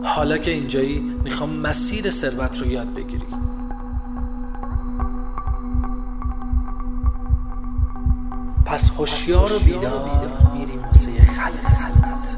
حالا که اینجایی میخوام مسیر ثروت رو یاد بگیری. پس هوشیار و بیدار میریم واسه خلق ثروت.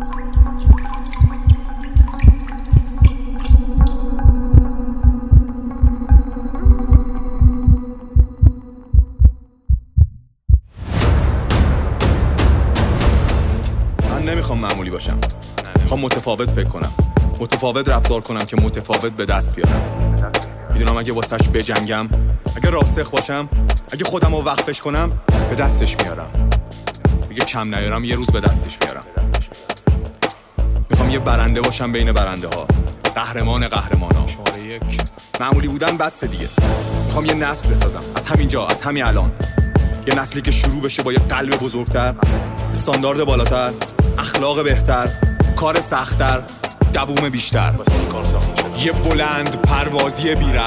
من نمیخوام معمولی باشم، میخوام متفاوت فکر کنم، متفاوت رفتار کنم که متفاوت به دست بیارم. میدونم اگه واسش بجنگم، اگه راسخ باشم، اگه خودم رو وقفش کنم به دستش میارم. اگه کم نیارم یه روز به دستش میارم. میخوام یه برنده باشم بین برنده ها، قهرمان قهرمانا. شماره 1 معمولی بودن بسته دیگه. میخوام یه نسل بسازم از همینجا، از همین الان. یه نسلی که شروع بشه با یه قلب بزرگتر، استاندارد بالاتر، اخلاق بهتر، کار سخت‌تر، دووم بیشتر. یه بلند پروازی بیره،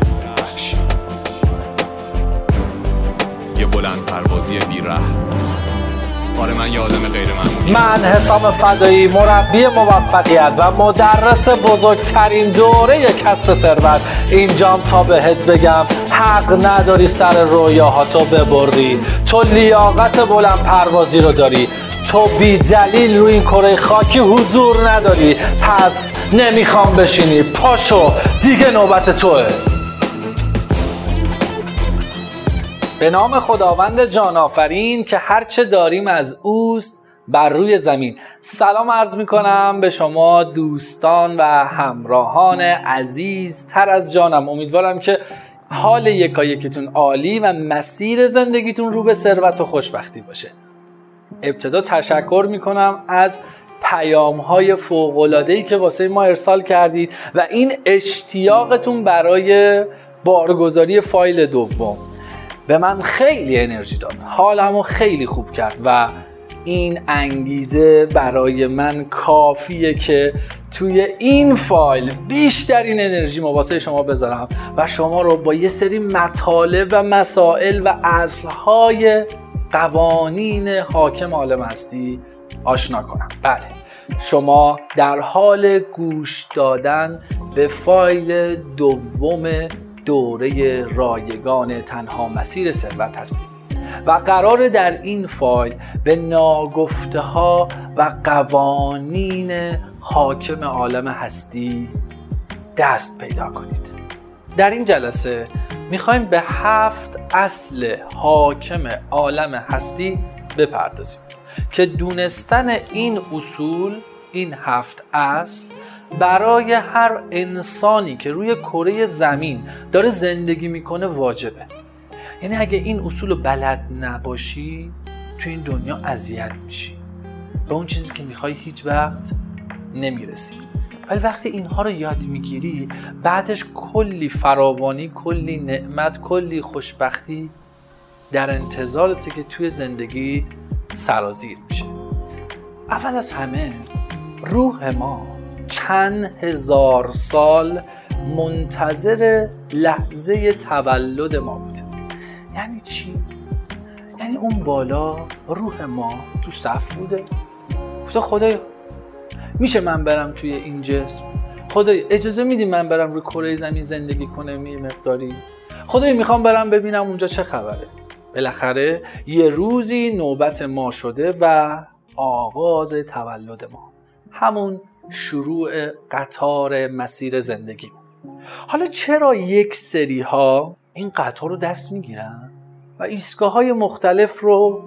یه بلند پروازی بیره. آره من یه آدم غیر معمولی. من حسام فدایی، مربی موفقیت و مدرس بزرگترین دوره کسب ثروت اینجام تا بهت بگم حق نداری سر رویاهاتو ببری. تو لیاقت بلند پروازی رو داری، تو بی دلیل روی این کره خاکی حضور نداری. پس نمیخوام بشینی، پاشو دیگه نوبت توه. به نام خداوند جان آفرین که هرچه داریم از اوست بر روی زمین. سلام عرض میکنم به شما دوستان و همراهان عزیز تر از جانم. امیدوارم که حال یکایکتون عالی و مسیر زندگیتون رو به ثروت و خوشبختی باشه. ابتدا تشکر میکنم از پیام‌های فوق‌العاده‌ای که واسه ما ارسال کردید و این اشتیاقتون برای بارگذاری فایل دوم به من خیلی انرژی داد، حالمو خیلی خوب کرد و این انگیزه برای من کافیه که توی این فایل بیشترین انرژیمو واسه شما بذارم و شما رو با یه سری مطالب و مسائل و اصل‌های قوانین حاکم عالم هستی آشنا کنم. بله، شما در حال گوش دادن به فایل دوم دوره رایگان تنها مسیر ثروت هستید و قراره در این فایل به ناگفته ها و قوانین حاکم عالم هستی دست پیدا کنید. در این جلسه میخوایم به 7 اصل حاکم عالم هستی بپردازیم که دونستن این اصول، این 7 اصل برای هر انسانی که روی کره زمین داره زندگی میکنه واجبه. یعنی اگه این اصول رو بلد نباشی تو این دنیا اذیت میشی، به اون چیزی که میخوای هیچ وقت نمیرسی. ولی وقتی اینها رو یاد میگیری بعدش کلی فراوانی، کلی نعمت، کلی خوشبختی در انتظارته که توی زندگی سرازیر میشه. اول از همه روح ما چند هزار سال منتظر لحظه تولد ما بوده. یعنی چی؟ یعنی اون بالا روح ما تو صف بوده، گفته خدایا میشه من برم توی این جسم؟ خدایا اجازه میدی من برم روی کره زمین زندگی کنم یه مقداری؟ خدایا میخوام برم ببینم اونجا چه خبره. بالاخره یه روزی نوبت ما شده و آغاز تولد ما، همون شروع قطار مسیر زندگی. حالا چرا یک سری ها این قطار رو دست میگیرن و ایستگاه های مختلف رو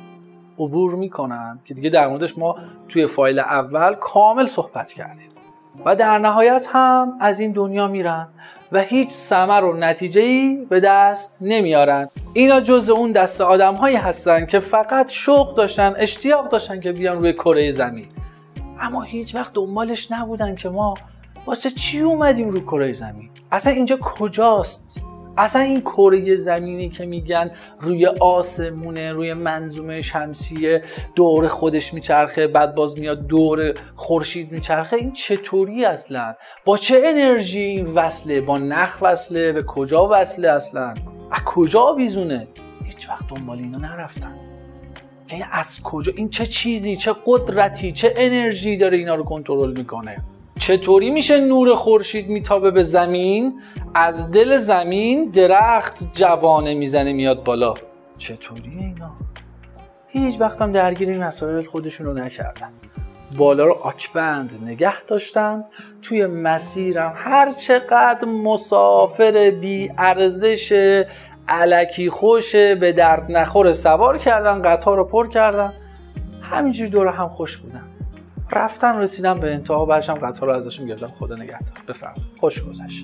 عبور میکنن که دیگه در موردش ما توی فایل اول کامل صحبت کردیم و در نهایت هم از این دنیا میرن و هیچ ثمر و نتیجه‌ای به دست نمیارن؟ اینا جزء اون دسته آدم هایی هستن که فقط شوق داشتن، اشتیاق داشتن که بیان روی کره زمین، اما هیچ وقت دنبالش نبودن که ما واسه چی اومدیم روی کره زمین، اصلا اینجا کجاست، اصلا این کره زمینی که میگن روی آسمونه، روی منظومه شمسیه دور خودش میچرخه، بعد باز میاد دور خورشید میچرخه، این چطوری اصلا؟ با چه انرژی این وصله؟ با نخ وصله؟ به کجا وصله اصلا؟ از کجا آویزونه؟ هیچ وقت دنبال اینا نرفتن. یعنی از کجا این چه چیزی، چه قدرتی، چه انرژی داره اینا رو کنترل میکنه؟ چطوری میشه نور خورشید میتابه به زمین، از دل زمین درخت جوانه میزنه میاد بالا؟ چطوری اینا؟ هیچ وقتم درگیر این مسائل خودشونو نکردن. بالا رو آکبند نگه داشتن، توی مسیرم هر چقدر مسافر بی ارزش الکی خوش به درد نخور سوار کردن، قطار رو پر کردن، همینجوری دور هم خوش بودن. رفتن رسیدن به انتها، بعدش هم قطار رو ازشون گرفتن. خدا نگهدار، بفرمایید، خوش گذشت.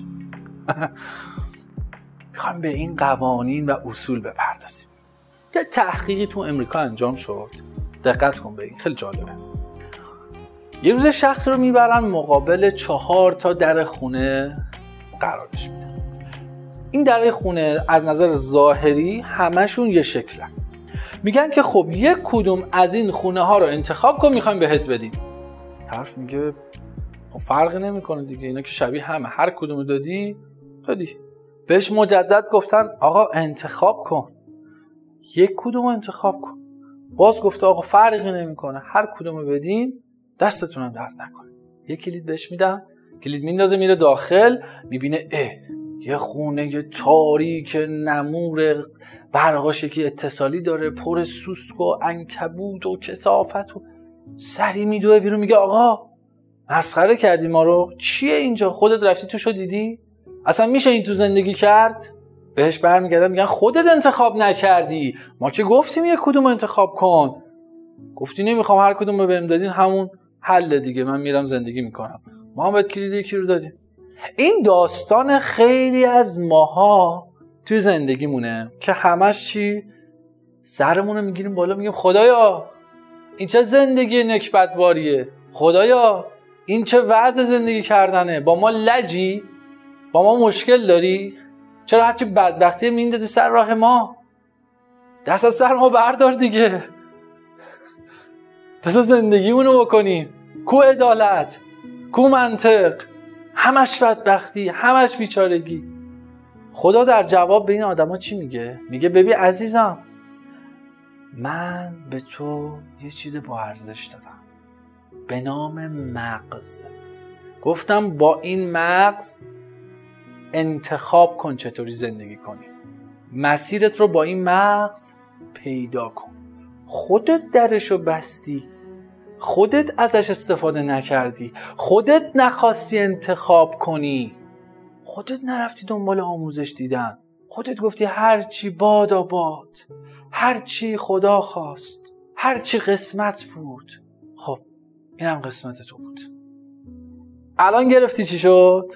میخوایم به این قوانین و اصول بپردازیم. یه تحقیقی تو امریکا انجام شد، دقت کن به این، خیلی جالبه. یه روز شخص رو میبرن مقابل 4 در خونه قرارش میدن. این در خونه از نظر ظاهری همشون یه شکلن. میگن که خب یک کدوم از این خونه ها رو انتخاب کن، میخوایم بهت بدیم. طرف میگه خب فرقی نمیکنه دیگه، اینا که شبیه همه، هر کدومو دادی. بهش مجدد گفتن آقا انتخاب کن، یک کدومو انتخاب کن. باز گفته آقا فرقی نمیکنه، هر کدومو بدین دستتونم درد نکنه. یک کلید بهش میدن، کلید میندازه میره داخل، میبینه یه خونه تاریک نمور برقاشه که اتصالی داره، پر سوسک و عنکبوت و کثافت و سری میدوه بیرون. میگه آقا مسخره کردی ما رو، چیه اینجا؟ خودت رفتی توشو دیدی؟ اصلا میشه این تو زندگی کرد؟ بهش برمیگردن میگن خودت انتخاب نکردی، ما که گفتیم یک کدوم انتخاب کن، گفتی نمیخوام، هر کدوم رو بهم دادین همون حل دیگه، من میرم زندگی میکنم، ما هم بهت کلید یکی رو دادیم. این داستان خیلی از ماها توی زندگیمونه که همش چی؟ سرمون رو میگیریم بالا، میگیم خدایا این چه زندگی نکبتباریه، خدایا این چه وضع زندگی کردنه، با ما لجی؟ با ما مشکل داری؟ چرا هرچی بدبختی میندازی سر راه ما؟ دست از سر ما بردار دیگه، پس زندگیمونو بکنیم. کو عدالت، کو منطق، همش بدبختی، همش بیچارگی. خدا در جواب به این آدما چی میگه؟ میگه ببین عزیزم، من به تو یه چیز با ارزش دادم به نام مغز. گفتم با این مغز انتخاب کن چطوری زندگی کنی، مسیرت رو با این مغز پیدا کن. خودت درشو بستی، خودت ازش استفاده نکردی، خودت نخواستی انتخاب کنی، خودت نرفتی دنبال آموزش دیدن، خودت گفتی هرچی بادا باد، هرچی خدا خواست، هرچی قسمت بود. خب اینم قسمت تو بود. الان گرفتی چی شد؟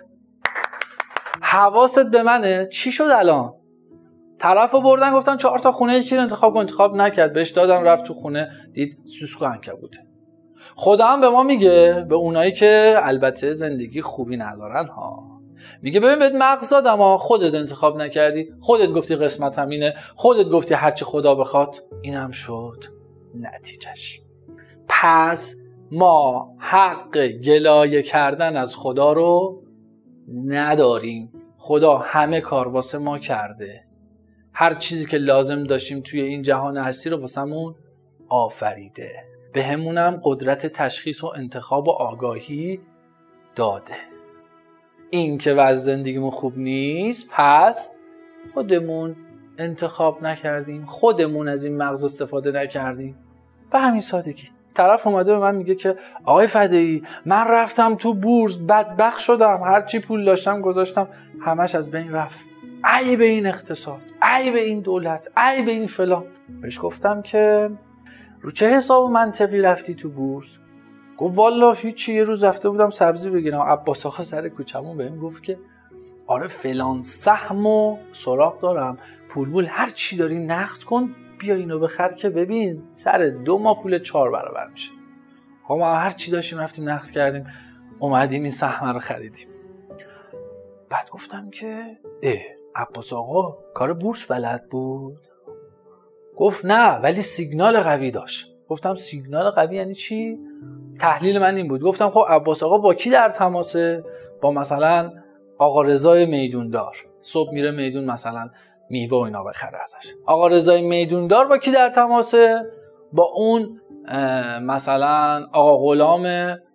حواست به منه؟ چی شد الان؟ طرفو بردن گفتن 4 خونه یکی رو انتخاب کن، انتخاب نکرد، بهش دادن رفت تو خونه دید سوسک و عنکبوته. خدا هم به ما میگه، به اونایی که البته زندگی خوبی ندارن ها، میگه ببین بهت مغز دادم ها، خودت انتخاب نکردی، خودت گفتی قسمت همینه، خودت گفتی هرچی خدا بخواد. اینم شد نتیجهش. پس ما حق گلایه کردن از خدا رو نداریم. خدا همه کار واسه ما کرده، هر چیزی که لازم داشتیم توی این جهان هستی رو واسمون آفریده، به همونم قدرت تشخیص و انتخاب و آگاهی داده. این که وضع زندگیمون خوب نیست، پس خودمون انتخاب نکردیم، خودمون از این مغز استفاده نکردیم. به همین سادگی. طرف اومده به من میگه که آقای فدایی من رفتم تو بورس، بدبخت شدم، هرچی پول داشتم گذاشتم همش از بین رفت، ای به این اقتصاد، ای به این دولت، ای به این فلان. بهش گفتم که رو چه حساب منطقی رفتی تو بورس؟ گفت والا هیچی، یه روز رفته بودم سبزی بگیرم، عباس آقا سر کوچمون بهم گفت که آره فلان سهمو سراغ دارم، پول هر چی داری نقد کن، بیا اینو بخر که ببین سر 2 ماه پول 4 برابر میشه. ما هر چی داشتیم رفتیم نقد کردیم، اومدیم این سهم رو خریدیم. بعد گفتم که عباس آقا کار بورس بلد بود؟ گفت نه ولی سیگنال قوی داشت. گفتم سیگنال قوی یعنی چی؟ تحلیل من این بود، گفتم خب عباس آقا با کی در تماسه؟ با مثلا آقا رضای میدوندار، صبح میره میدون مثلا میوه و اینا بخره ازش. آقا رضای میدوندار با کی در تماسه؟ با اون مثلا آقا غلام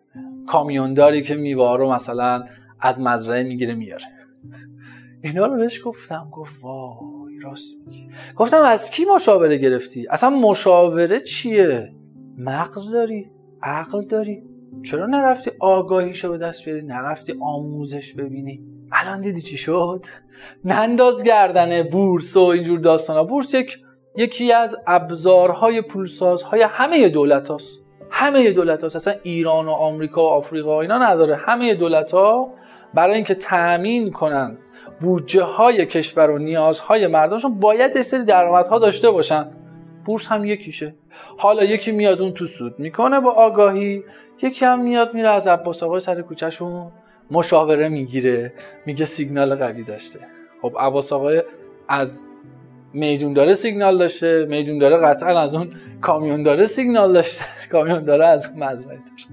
کامیونداری که میوه رو مثلا از مزرعه میگیره میاره. اینا رو بهش گفتم، گفت وای راست میگی. گفتم از کی مشاوره گرفتی؟ اصلا مشاوره چیه؟ مغز داری؟ عقل داری؟ چرا نرفتی آگاهیشو به دست بیاری؟ نرفتی آموزش ببینی؟ الان دیدی چی شد؟ ننداز گردنه بورس و اینجور داستانا. بورس یکی از ابزارهای پولسازهای همه دولت هاست. همه دولت هاست. اصلا ایران و آمریکا و آفریقا اینا نداره. همه دولت ها برای اینکه تأمین کنن بودجه های کشور و نیازهای مردمشون باید یه سری درآمدها داشته باشن. بورس هم یکیشه. حالا یکی میاد اون تو سود میکنه با آگاهی، یکی هم میاد میره از عباس آقای سر کوچه‌شون مشاوره میگیره، میگه سیگنال قوی داشته. خب عباس آقای از میدون داره سیگنال داشته، میدون داره قطعا از اون کامیون داره سیگنال داشته، کامیون داره از اون مزرعه داشته.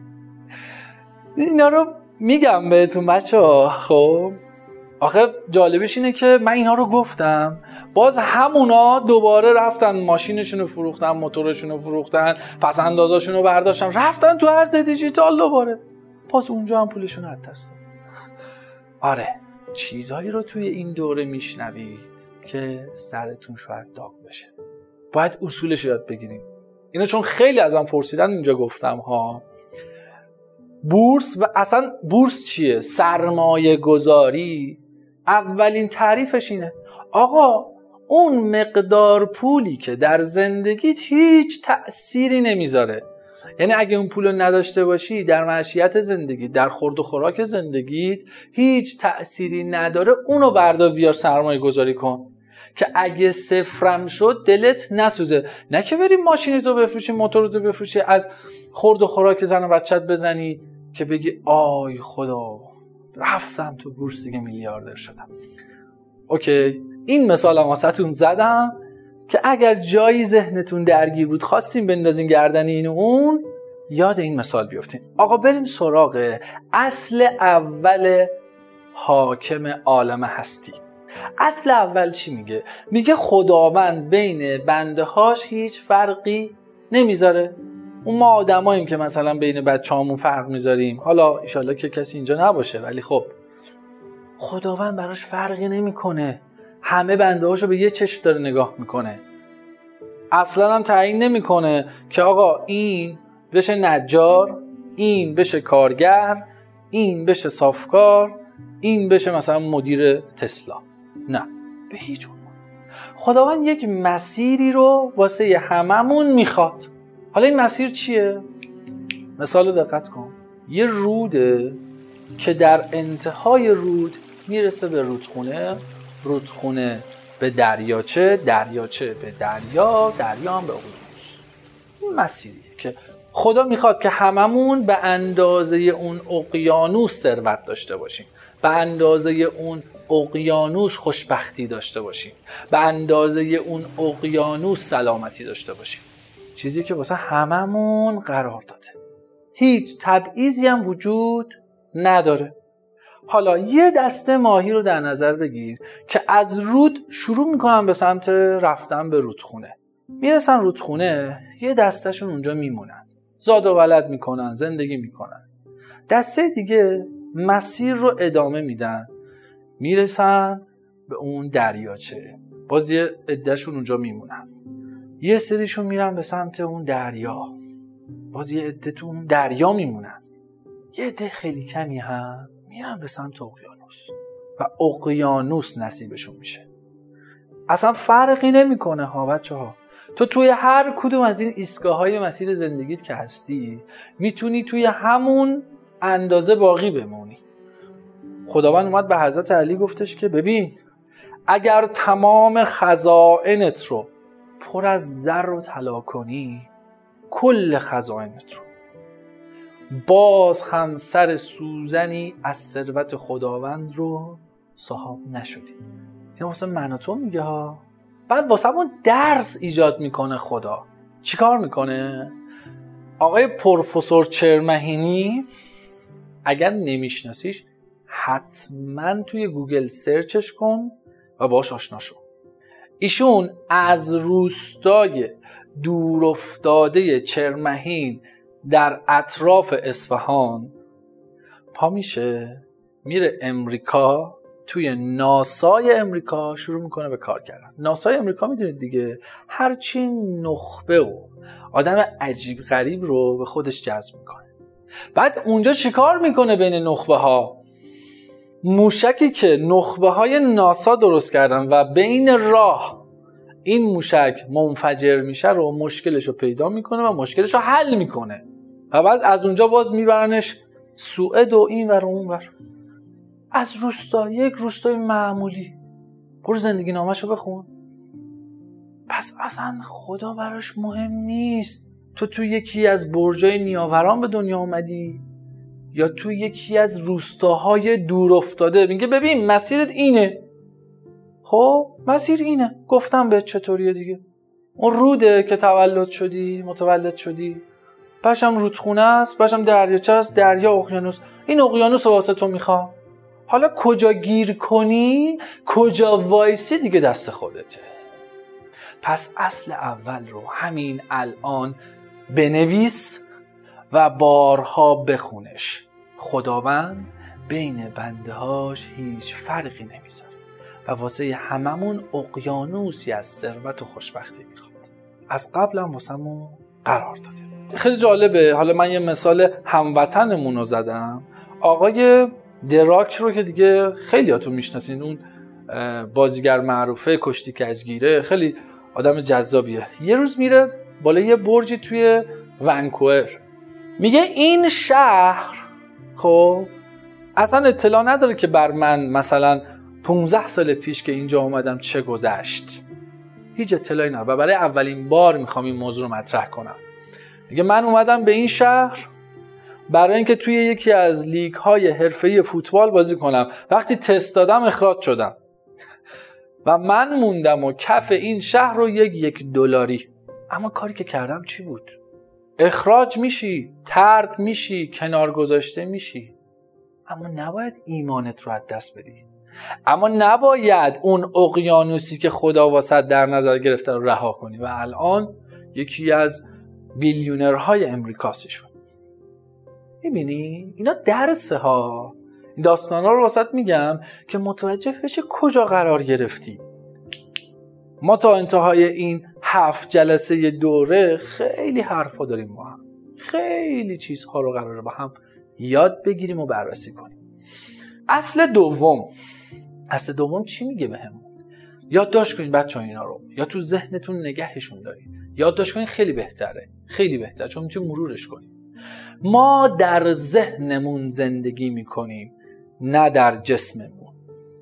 اینا رو میگم بهتون بچه‌ها. خب آخه جالبش اینه که من اینا رو گفتم، باز همونا دوباره رفتن ماشینشون رو فروختن، موتورشون رو فروختن، پس اندازاشون رو برداشتن، رفتن تو ارز دیجیتال دوباره، باز اونجا هم پولشون رو از دست دادن. آره چیزهایی رو توی این دوره میشنوید که سرتون شاید داغ بشه. باید اصولش رو یاد بگیریم. اینو چون خیلی ازم پرسیدن اینجا گفتم ها. بورس و اصلا بورس چیه؟ سرمایه گذاری اولین تعریفش اینه آقا اون مقدار پولی که در زندگیت هیچ تأثیری نمیذاره، یعنی اگه اون پولو نداشته باشی در معیشت زندگی، در خورد و خوراک زندگیت هیچ تأثیری نداره، اونو بردار بیار سرمایه گذاری کن که اگه صفرم شد دلت نسوزه. نه که بری ماشینتو بفروشی، موتورتو بفروشی، از خورد و خوراک زن و بچت بزنی که بگی آی خدا رفتم تو بورس دیگه میلیاردر شدم. اوکی این مثالم واسهتون زدم که اگر جایی ذهنتون درگیر بود خواستیم بندازین گردن این و اون، یاد این مثال بیافتین. آقا بریم سراغ اصل اول حاکم عالم هستی. اصل اول چی میگه؟ میگه خداوند بین بنده هاش هیچ فرقی نمیذاره. اون ما آدماییم که مثلا بین بچه‌هامون فرق میذاریم، حالا انشالله که کسی اینجا نباشه، ولی خب خداوند براش فرقی نمیکنه، همه بنده هاشو به یه چشم داره نگاه میکنه. اصلا هم تعیین نمیکنه که آقا این بشه نجار، این بشه کارگر، این بشه صافکار، این بشه مثلا مدیر تسلا. نه به هیچ عنوان. خداوند یک مسیری رو واسه هممون میخواد. حالا این مسیر چیه؟ مثال رو دقت کن. یه روده که در انتهای رود میرسه به رودخونه، رودخونه به دریاچه، دریاچه به دریا، دریا هم به اقیانوس. این مسیریه که خدا میخواد که هممون به اندازه اون اقیانوس ثروت داشته باشیم، به اندازه اون اقیانوس خوشبختی داشته باشیم، به اندازه اون اقیانوس سلامتی داشته باشیم. چیزی که واسه هممون قرار داده، هیچ تبعیضی هم وجود نداره. حالا یه دسته ماهی رو در نظر بگیر که از رود شروع میکنن به سمت رفتن به رودخونه، میرسن رودخونه، یه دستهشون اونجا میمونن، زاد و ولد میکنن، زندگی میکنن. دسته دیگه مسیر رو ادامه میدن، میرسن به اون دریاچه، باز یه عدهشون اونجا میمونن. یه سریشون میرن به سمت اون دریا، باز یه عده تو اون دریا میمونن. یه عده خیلی کمی هم میرن به سمت اقیانوس و اقیانوس نصیبشون میشه. اصلا فرقی نمیکنه ها بچه ها. تو توی هر کدوم از این ایستگاه های مسیر زندگیت که هستی میتونی توی همون اندازه باقی بمونی. خداوند اومد به حضرت علی گفتش که ببین اگر تمام خزائنت رو پر از زر و طلا کنی، کل خزائنت رو، باز هم سر سوزنی از ثروت خداوند رو صاحب نشدی. این واسه من و تو میگه ها. بعد واسه همون درس ایجاد میکنه خدا. چی کار میکنه؟ آقای پروفسور چرمهینی، اگر نمیشناسیش حتما توی گوگل سرچش کن و باهاش آشنا شو. ایشون از روستای دورافتاده چرمهین در اطراف اصفهان پا میشه میره امریکا، توی ناسای امریکا شروع میکنه به کار کردن. ناسای امریکا میدونید دیگه، هرچی نخبه و آدم عجیب غریب رو به خودش جذب میکنه. بعد اونجا چیکار میکنه بین نخبه ها؟ موشکی که نخبه های ناسا درست کردن و بین راه این موشک منفجر میشه رو مشکلش رو پیدا میکنه و مشکلش رو حل میکنه و بعد از اونجا باز میبرنش سوئد و این ور و اون ور. از روستا، یک روستای معمولی، برو زندگی نامه‌شو بخون. پس اصلا خدا براش مهم نیست تو یکی از برجای نیاوران به دنیا اومدی یا تو یکی از روستاهای دور افتاده. میگه ببین مسیرت اینه. خب مسیر اینه، گفتم به چطوریه دیگه. اون روده که متولد شدی، باشم رودخونه است، باشم دریاچه است، دریا اقیانوس. این اقیانوس واسه تو میخوام. حالا کجا گیر کنی، کجا وایسی دیگه دست خودته. پس اصل اول رو همین الان بنویس و بارها بخونش. خداوند بین بنده هاش هیچ فرقی نمیذاره و واسه هممون اقیانوسی از ثروت و خوشبختی میخواد. از قبل هم واسمون قرار داده. خیلی جالبه. حالا من یه مثال هموطنمون رو زدم. آقای دراک رو که دیگه خیلیاتون میشناسین، اون بازیگر معروفه کشتی کجگیره، خیلی آدم جذابیه. یه روز میره بالای یه برجی توی ونکوور، میگه این شهر خب اصلا اطلاع نداره که بر من مثلا 15 سال پیش که اینجا اومدم چه گذشت. هیچ اطلاعی نداره و برای اولین بار میخوام این موضوع رو مطرح کنم. میگه من اومدم به این شهر برای اینکه توی یکی از لیگ های حرفه‌ای فوتبال بازی کنم. وقتی تست دادم اخراج شدم و من موندم و کف این شهر رو $1. اما کاری که کردم چی بود؟ اخراج میشی، طرد میشی، کنار گذاشته میشی، اما نباید ایمانت رو از دست بدی. اما نباید اون اقیانوسی که خدا واسط در نظر گرفته رو رها کنی و الان یکی از بیلیونرهای امریکاسیشون. میبینی؟ اینا درسه ها. این داستانا رو واسط میگم که متوجه بشی کجا قرار گرفتی. ما تا انتهای این 7 جلسه دوره خیلی حرفا داریم با هم. خیلی چیزها رو قراره با هم یاد بگیریم و بررسی کنیم. اصل دوم چی میگه بهمون؟ یادداشت کنین بچه‌ها اینا رو، یا تو ذهنتون نگهشون دارین. یادداشت کنین، خیلی بهتره، خیلی بهتره، چون میتونید مرورش کنین. ما در ذهنمون زندگی میکنیم، نه در جسممون.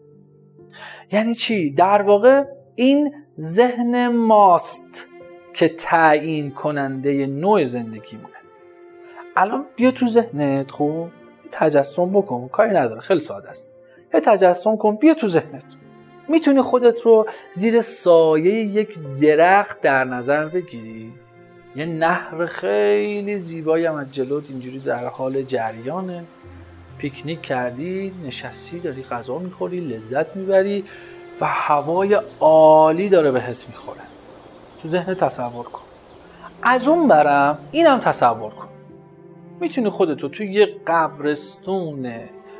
یعنی چی؟ در واقع این ذهن ماست که تعیین کننده نوع زندگیمونه. الان بیا تو ذهنت، خب تجسم بکن، کاری نداره، خیلی ساده است. یه تجسم کن، بیا تو ذهنت. میتونی خودت رو زیر سایه یک درخت در نظر بگیری. یه نهر خیلی زیبایی هم از جلوت اینجوری در حال جریانه. پیکنیک کردی، نشستی، داری غذا میخوری، لذت میبری و هوای عالی داره بهت میخوره. تو ذهن تصور کن. از اون برم اینم تصور کن. میتونی خودتو توی یه قبرستون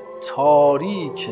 تاریک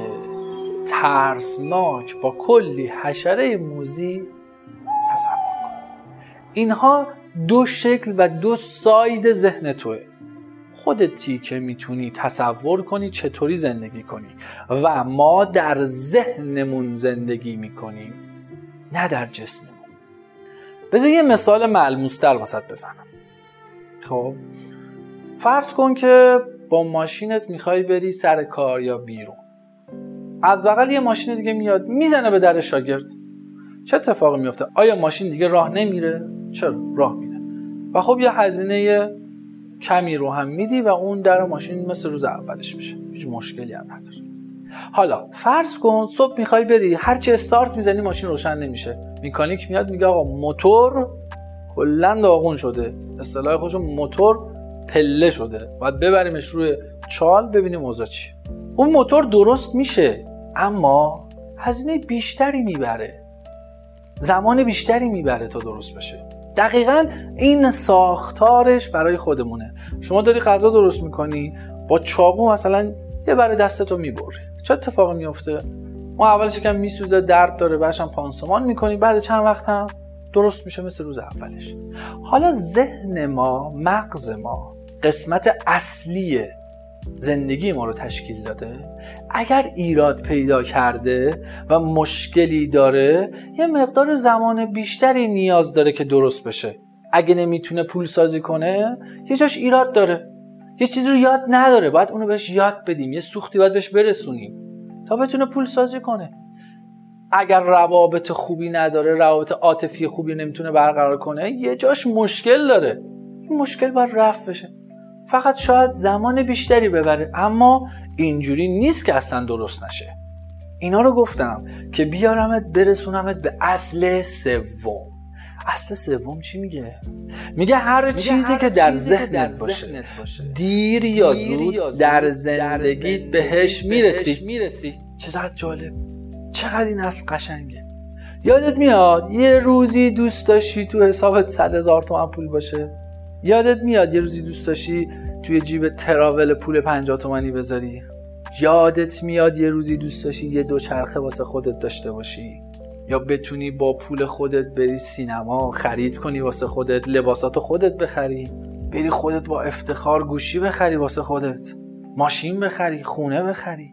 ترسناک با کلی حشره موذی تصور کن. اینها 2 شکل و 2 ساید ذهن توه. خودتی که میتونی تصور کنی چطوری زندگی کنی و ما در ذهنمون زندگی میکنیم، نه در جسممون. بذار یه مثال ملموس‌تر واسط بزنم. خب فرض کن که با ماشینت میخوای بری سر کار یا بیرون. از بغل یه ماشین دیگه میاد میزنه به در شاگرد. چه اتفاقی میفته؟ آیا ماشین دیگه راه نمیره؟ چرا؟ راه میره. و خب یه هزینه کمی رو هم میدی و اون در ماشین مثل روز اولش میشه. هیچ مشکلی هم نداره. حالا فرض کن صبح میخوای بری، هرچی استارت میزنی ماشین روشن نمیشه. مکانیک میاد میگه آقا موتور کلا داغون شده. اصطلاح خودش موتور پله شده. باید ببریمش روی چال ببینیم اوضاع چیه. اون موتور درست میشه اما هزینه بیشتری میبره. زمان بیشتری میبره تا درست بشه. دقیقاً این ساختارش برای خودمونه. شما داری غذا درست میکنی، با چاقو مثلا یه بره دستتو میبری. چه اتفاقی میفته؟ اون اولش یکم میسوزه، درد داره، بعدش هم پانسمان میکنی، بعد چند وقت هم درست میشه مثل روز اولش. حالا ذهن ما، مغز ما، قسمت اصلی زندگی ما رو تشکیل داده. اگر ایراد پیدا کرده و مشکلی داره، یه مقدار زمان بیشتری نیاز داره که درست بشه. اگه نمیتونه پول سازی کنه، یه جاش ایراد داره، یه چیزی رو یاد نداره، باید اونو بهش یاد بدیم، یه سوختی باید بهش برسونیم تا بتونه پول سازی کنه. اگر روابط خوبی نداره، روابط عاطفی خوبی نمیتونه برقرار کنه، یه جاش مشکل داره. این مشکل باید رفع بشه. فقط شاید زمان بیشتری ببره، اما اینجوری نیست که اصلا درست نشه. اینا رو گفتم که بیارمت برسونمت به اصل سوم. اصل سوم چی میگه؟ میگه هر چیزی که در ذهنت باشه دیر یا زود در زندگیت بهش میرسی. چقدر جالب، چقدر این اصل قشنگه. یادت میاد یه روزی دوست داشتی تو حسابت 100,000 تومان پول باشه؟ یادت میاد یه روزی دوست داشتی توی جیب تراول پول 50 تومانی بذاری؟ یادت میاد یه روزی دوست داشتی یه دوچرخه واسه خودت داشته باشی؟ یا بتونی با پول خودت بری سینما، خرید کنی واسه خودت، لباساتو خودت بخری، بری خودت با افتخار گوشی بخری واسه خودت، ماشین بخری، خونه بخری.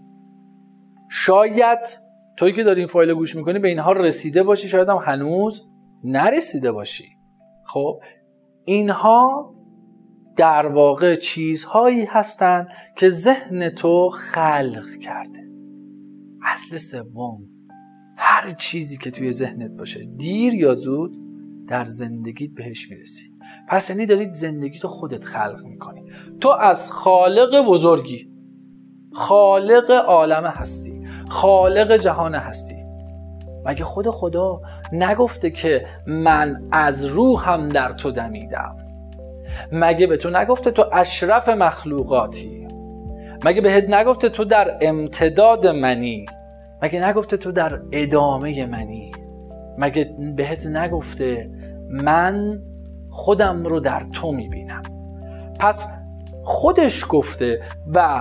شاید تویی که داری این فایل گوش میکنی به اینها رسیده باشی، شاید هم هنوز نرسیده باشی. خب اینها در واقع چیزهایی هستن که ذهن تو خلق کرده. اصل سوم، هر چیزی که توی ذهنت باشه دیر یا زود در زندگیت بهش میرسی. پس یعنی دارید زندگی تو خودت خلق میکنی. تو از خالق بزرگی، خالق عالم هستی، خالق جهان هستی. مگه خود خدا نگفته که من از روحم در تو دمیدم؟ مگه به تو نگفته تو اشرف مخلوقاتی؟ مگه بهت نگفته تو در امتداد منی؟ مگه نگفته تو در ادامه منی؟ مگه بهت نگفته من خودم رو در تو میبینم؟ پس خودش گفته و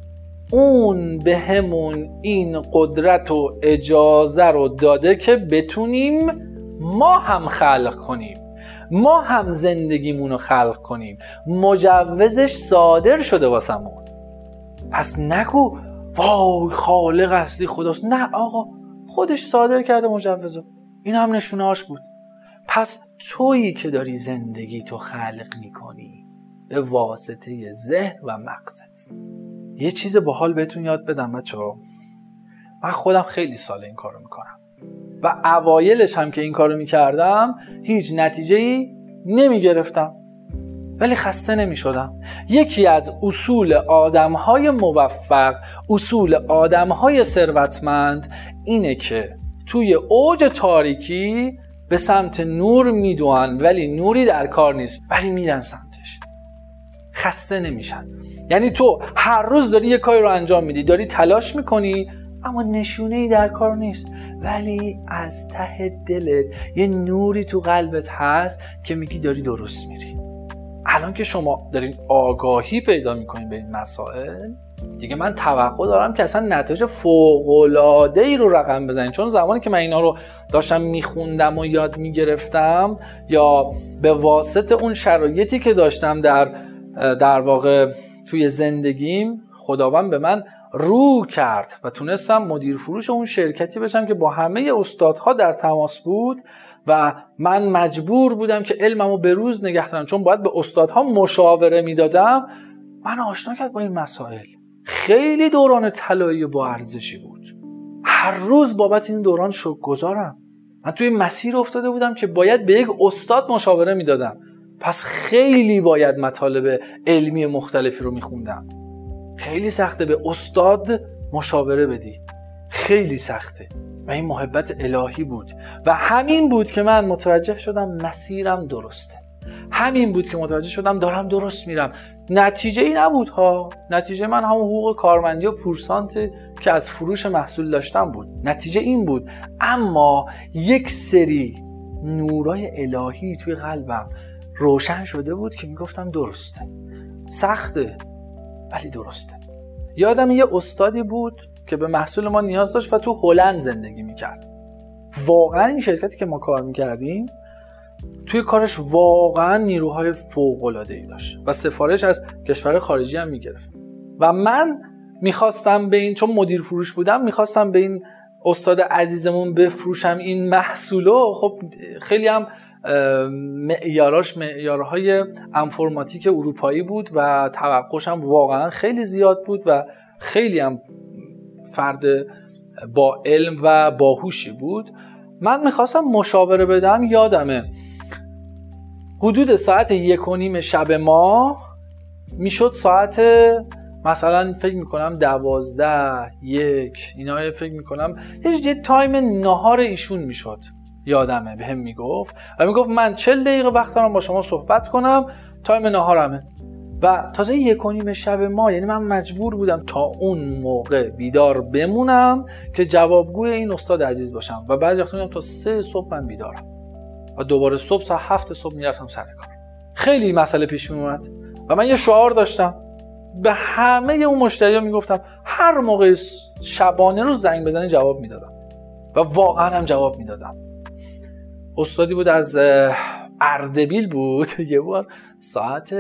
اون به همون این قدرت و اجازه رو داده که بتونیم ما هم خلق کنیم، ما هم زندگیمون رو خلق کنیم. مجوزش صادر شده واسمون. پس نگو وای خالق اصلی خداست. نه آقا، خودش صادر کرده مجوزو. این هم نشونهاش بود. پس تویی که داری زندگی تو خلق میکنی به واسطه ذهن و مغزت. یه چیز باحال بهتون یاد بدم بچه‌ها. من خودم خیلی سال این کارو میکنم و اوایلش هم که این کارو میکردم هیچ نتیجه‌ای نمیگرفتم، ولی خسته نمیشدم. یکی از اصول آدم‌های موفق، اصول آدم‌های ثروتمند اینه که توی اوج تاریکی به سمت نور میدوئن، ولی نوری در کار نیست، ولی میرن سمتش، خسته نمیشن. یعنی تو هر روز داری یه کاری رو انجام میدی، داری تلاش میکنی، اما نشونه‌ای در کار نیست، ولی از ته دلت یه نوری تو قلبت هست که میگی داری درست میری. الان که شما دارین آگاهی پیدا میکنین به این مسائل، دیگه من توقع دارم که اصلا نتایج فوق‌العاده‌ای رو رقم بزنین. چون زمانی که من اینا رو داشتم میخوندم و یاد میگرفتم، یا به واسطه اون شرایطی که داشتم در واقع توی زندگیم، خداوند به من رو کرد و تونستم مدیر فروش اون شرکتی بشم که با همه استادها در تماس بود و من مجبور بودم که علممو به روز نگه دارم، چون باید به استادها مشاوره میدادم. من آشنا کرد با این مسائل. خیلی دوران طلایی و با ارزشی بود. هر روز بابت این دوران شکرگزارم. من توی مسیر افتاده بودم که باید به یک استاد مشاوره میدادم، پس خیلی باید مطالب علمی مختلفی رو میخوندم. خیلی سخته به استاد مشاوره بدی، خیلی سخته، و این محبت الهی بود و همین بود که من متوجه شدم مسیرم درسته. همین بود که متوجه شدم دارم درست میرم. نتیجه ای نبود ها، نتیجه من همون حقوق کارمندی و پورسانت که از فروش محصول داشتم بود. نتیجه این بود، اما یک سری نورای الهی توی قلبم روشن شده بود که میگفتم درسته، سخته ولی درسته. یادم یه استادی بود که به محصول ما نیاز داشت و تو هلند زندگی میکرد. واقعا این شرکتی که ما کار میکردیم توی کارش واقعا نیروهای فوق‌العاده‌ای داشت و سفارش از کشور خارجی هم میگرفت و من میخواستم به این، چون مدیر فروش بودم، میخواستم به این استاد عزیزمون بفروشم این محصولو. خب خیلی هم معیارهای انفرماتیک اروپایی بود و توقعش هم واقعا خیلی زیاد بود و خیلی هم فرد با علم و باهوشی بود. من میخواستم مشاوره بدم. یادمه حدود ساعت 1:30 شب ما میشد ساعت مثلا فکر میکنم 12:01 اینا، فکر میکنم یه تایم نهار ایشون میشد. یادمه بهم میگفت و میگفت من 40 دقیقه وقت دارم با شما صحبت کنم، تایم نهارمه. و تازه 1:30 شب ما، یعنی من مجبور بودم تا اون موقع بیدار بمونم که جوابگوی این استاد عزیز باشم و بعضی وقتا تا 3 صبح من بیدارم و دوباره صبح ساعت 7 صبح میرفتم سر کار. خیلی مسئله پیش اومد و من یه شعار داشتم، به همه اون مشتری‌ها میگفتم هر موقع شبانه رو زنگ بزنی جواب میدادم و واقعا هم جواب میدادم. استادی بود از اردبیل بود. یه بار ساعت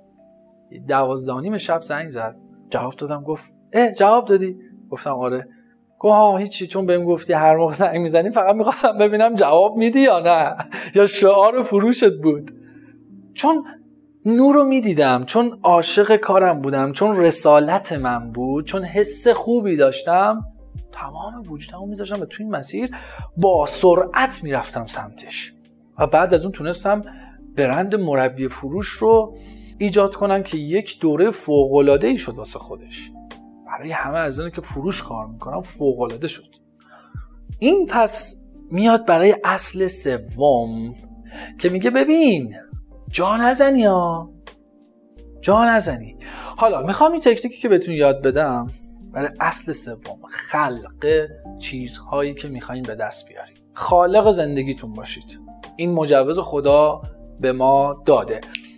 12:30 شب زنگ زد، جواب دادم. گفت جواب دادی؟ گفتم آره. گفت ها هیچی، چون بهم گفتی هر موقع زنگ میزنی فقط میخواستم ببینم جواب میدی یا نه، یا شعار فروشت بود. چون نورو میدیدم، چون عاشق کارم بودم، چون رسالت من بود، چون حس خوبی داشتم، تمام وجودمو میذاشتم و توی این مسیر با سرعت میرفتم سمتش. و بعد از اون تونستم برند مربی فروش رو ایجاد کنم که یک دوره فوق‌العاده‌ای شد واسه خودش. برای همه از اونایی که فروش کار میکنم فوق‌العاده شد. این پس میاد برای اصل سوم که میگه ببین جا نزنی ها، جا نزنی. حالا میخوام این تکنیکی که بهتون یاد بدم برای اصل سوم، خلق چیزهایی که میخواین به دست بیارید. خالق زندگیتون باشید. این مجوز خدا به ما داده.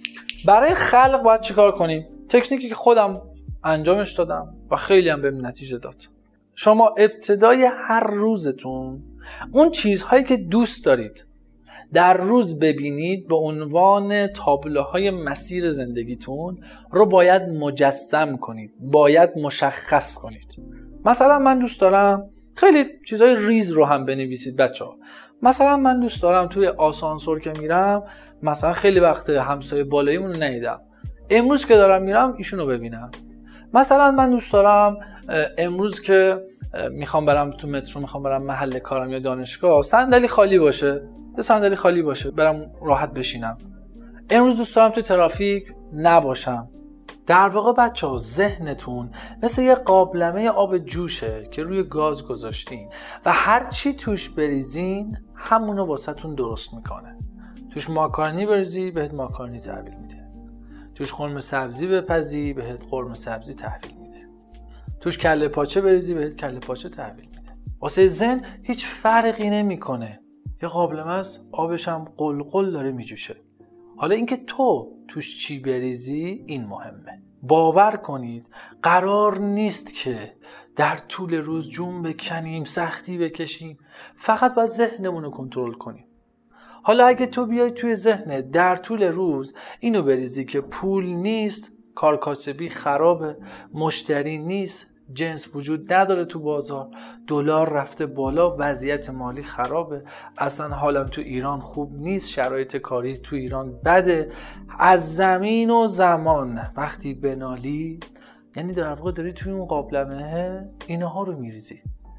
برای خلق باید چیکار کنیم؟ تکنیکی که خودم انجامش دادم و خیلی هم بهم نتیجه داد. شما ابتدای هر روزتون اون چیزهایی که دوست دارید در روز ببینید به عنوان تابلوهای مسیر زندگیتون رو باید مجسم کنید، باید مشخص کنید. مثلا من دوست دارم خیلی چیزهای ریز رو هم بنویسید بچه‌ها. مثلا من دوست دارم توی آسانسور که میرم، مثلا خیلی وقت همسایه بالاییمون رو ندیدم، امروز که دارم میرم ایشون رو ببینم. مثلا من دوست دارم امروز که میخوام برم تو مترو، میخوام برم محل کارم یا دانشگاه، صندلی خالی باشه، یه صندلی خالی باشه برم راحت بشینم. امروز دوست دارم تو ترافیک نباشم. در واقع بچه‌ها ذهنتون مثل یه قابلمه آب جوشه که روی گاز گذاشتین و هر چی توش بریزین همونو واسهتون درست میکنه. توش ماکارونی بریزی بهت ماکارونی تحویل میده، توش قرمه سبزی بپزی بهت قرمه سبزی تحویل میده، توش کله پاچه بریزی بهت کله پاچه تحویل میده. واسه ذهن هیچ فرقی نمیکنه، یه قابلمه است، آبش هم قلقل داره میجوشه. حالا اینکه تو توش چی بریزی این مهمه. باور کنید قرار نیست که در طول روز جون بکنیم، سختی بکشیم، فقط باید ذهنمون رو کنترل کنیم. حالا اگه تو بیای توی ذهن در طول روز اینو بریزی که پول نیست، کارکاسبی خرابه، مشتری نیست، جنس وجود نداره تو بازار، دلار رفته بالا، وضعیت مالی خرابه، اصلا حالم تو ایران خوب نیست، شرایط کاری تو ایران بده، از زمین و زمان وقتی بنالی، یعنی در واقع داری توی اون قابلمه اینها رو میریزی.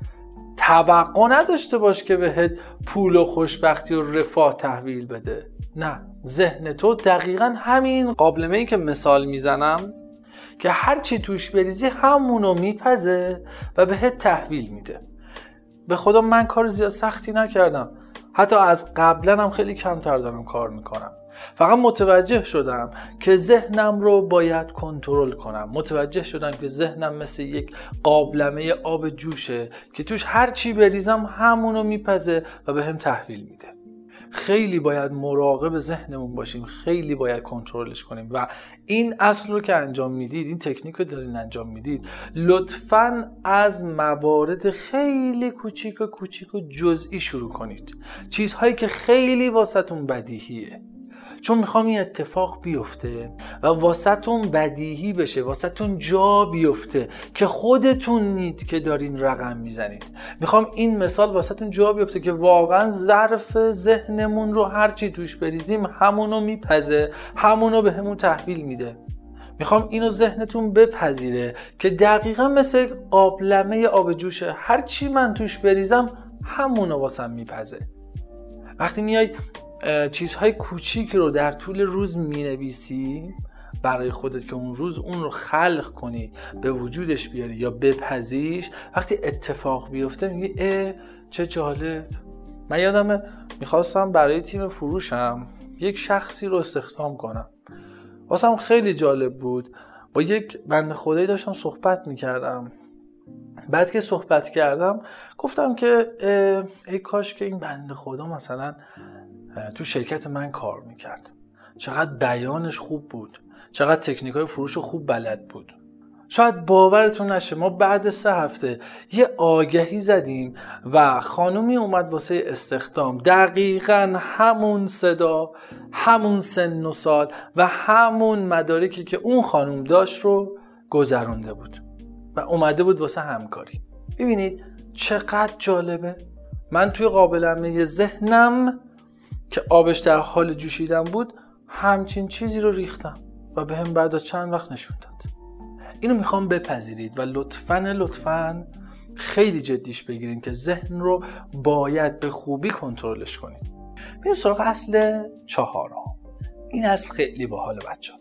توقع نداشته باش که بهت پول و خوشبختی و رفاه تحویل بده. نه، ذهن تو دقیقاً همین قابلمه‌ای که مثال میزنم که هر چی توش بریزی همونو میپزه و بهت تحویل میده. به خدا من کار زیاد سختی نکردم، حتی از قبلا هم خیلی کمتر دارم کار میکنم. فقط متوجه شدم که ذهنم رو باید کنترل کنم. متوجه شدم که ذهنم مثل یک قابلمه آب جوشه که توش هر چی بریزم همونو میپزه و بهم تحویل میده. خیلی باید مراقب ذهنمون باشیم، خیلی باید کنترلش کنیم و این اصل رو که انجام میدید، این تکنیک رو دارین انجام میدید، لطفاً از موارد خیلی کوچیک و جزئی شروع کنید، چیزهایی که خیلی واسهتون بدیهیه، چون میخوام این اتفاق بیفته و واسهتون بدیهی بشه، واسهتون جا بیفته که خودتون نید که دارین رقم میزنید. میخوام این مثال واسهتون جا بیفته که واقعا ظرف ذهنمون رو هرچی توش بریزیم همونو میپزه، همونو به همون تحویل میده. میخوام اینو ذهنتون بپذیره که دقیقا مثل قابلمه آب جوشه، هرچی من توش بریزم همونو واسم میپزه. وقتی میای چیزهای کوچیک رو در طول روز مینویسی برای خودت که اون روز اون رو خلق کنی، به وجودش بیاری یا بپذیش، وقتی اتفاق بیفته میگی چه جالب. من یادمه میخواستم برای تیم فروشم یک شخصی رو استخدام کنم، واسم خیلی جالب بود. با یک بنده خدایی داشتم صحبت میکردم، بعد که صحبت کردم گفتم که ای کاش که این بنده خدا مثلا تو شرکت من کار میکرد، چقدر بیانش خوب بود، چقدر تکنیکای فروش خوب بلد بود. شاید باورتون نشه ما بعد 3 هفته یه آگهی زدیم و خانومی اومد واسه استخدام، دقیقاً همون صدا، همون سن و سال و همون مدارکی که اون خانوم داشت رو گذرونده بود و اومده بود واسه همکاری. ببینید چقدر جالبه. من توی قابلمه ذهنم که آبش در حال جوشیدن بود همچین چیزی رو ریختم و به هم بعد از چند وقت نشون داد. اینو میخوام بپذیرید و لطفاً خیلی جدیش بگیرین که ذهن رو باید به خوبی کنترلش کنید. بریم سراغ اصل 4. این اصل خیلی باحاله بچه‌ها.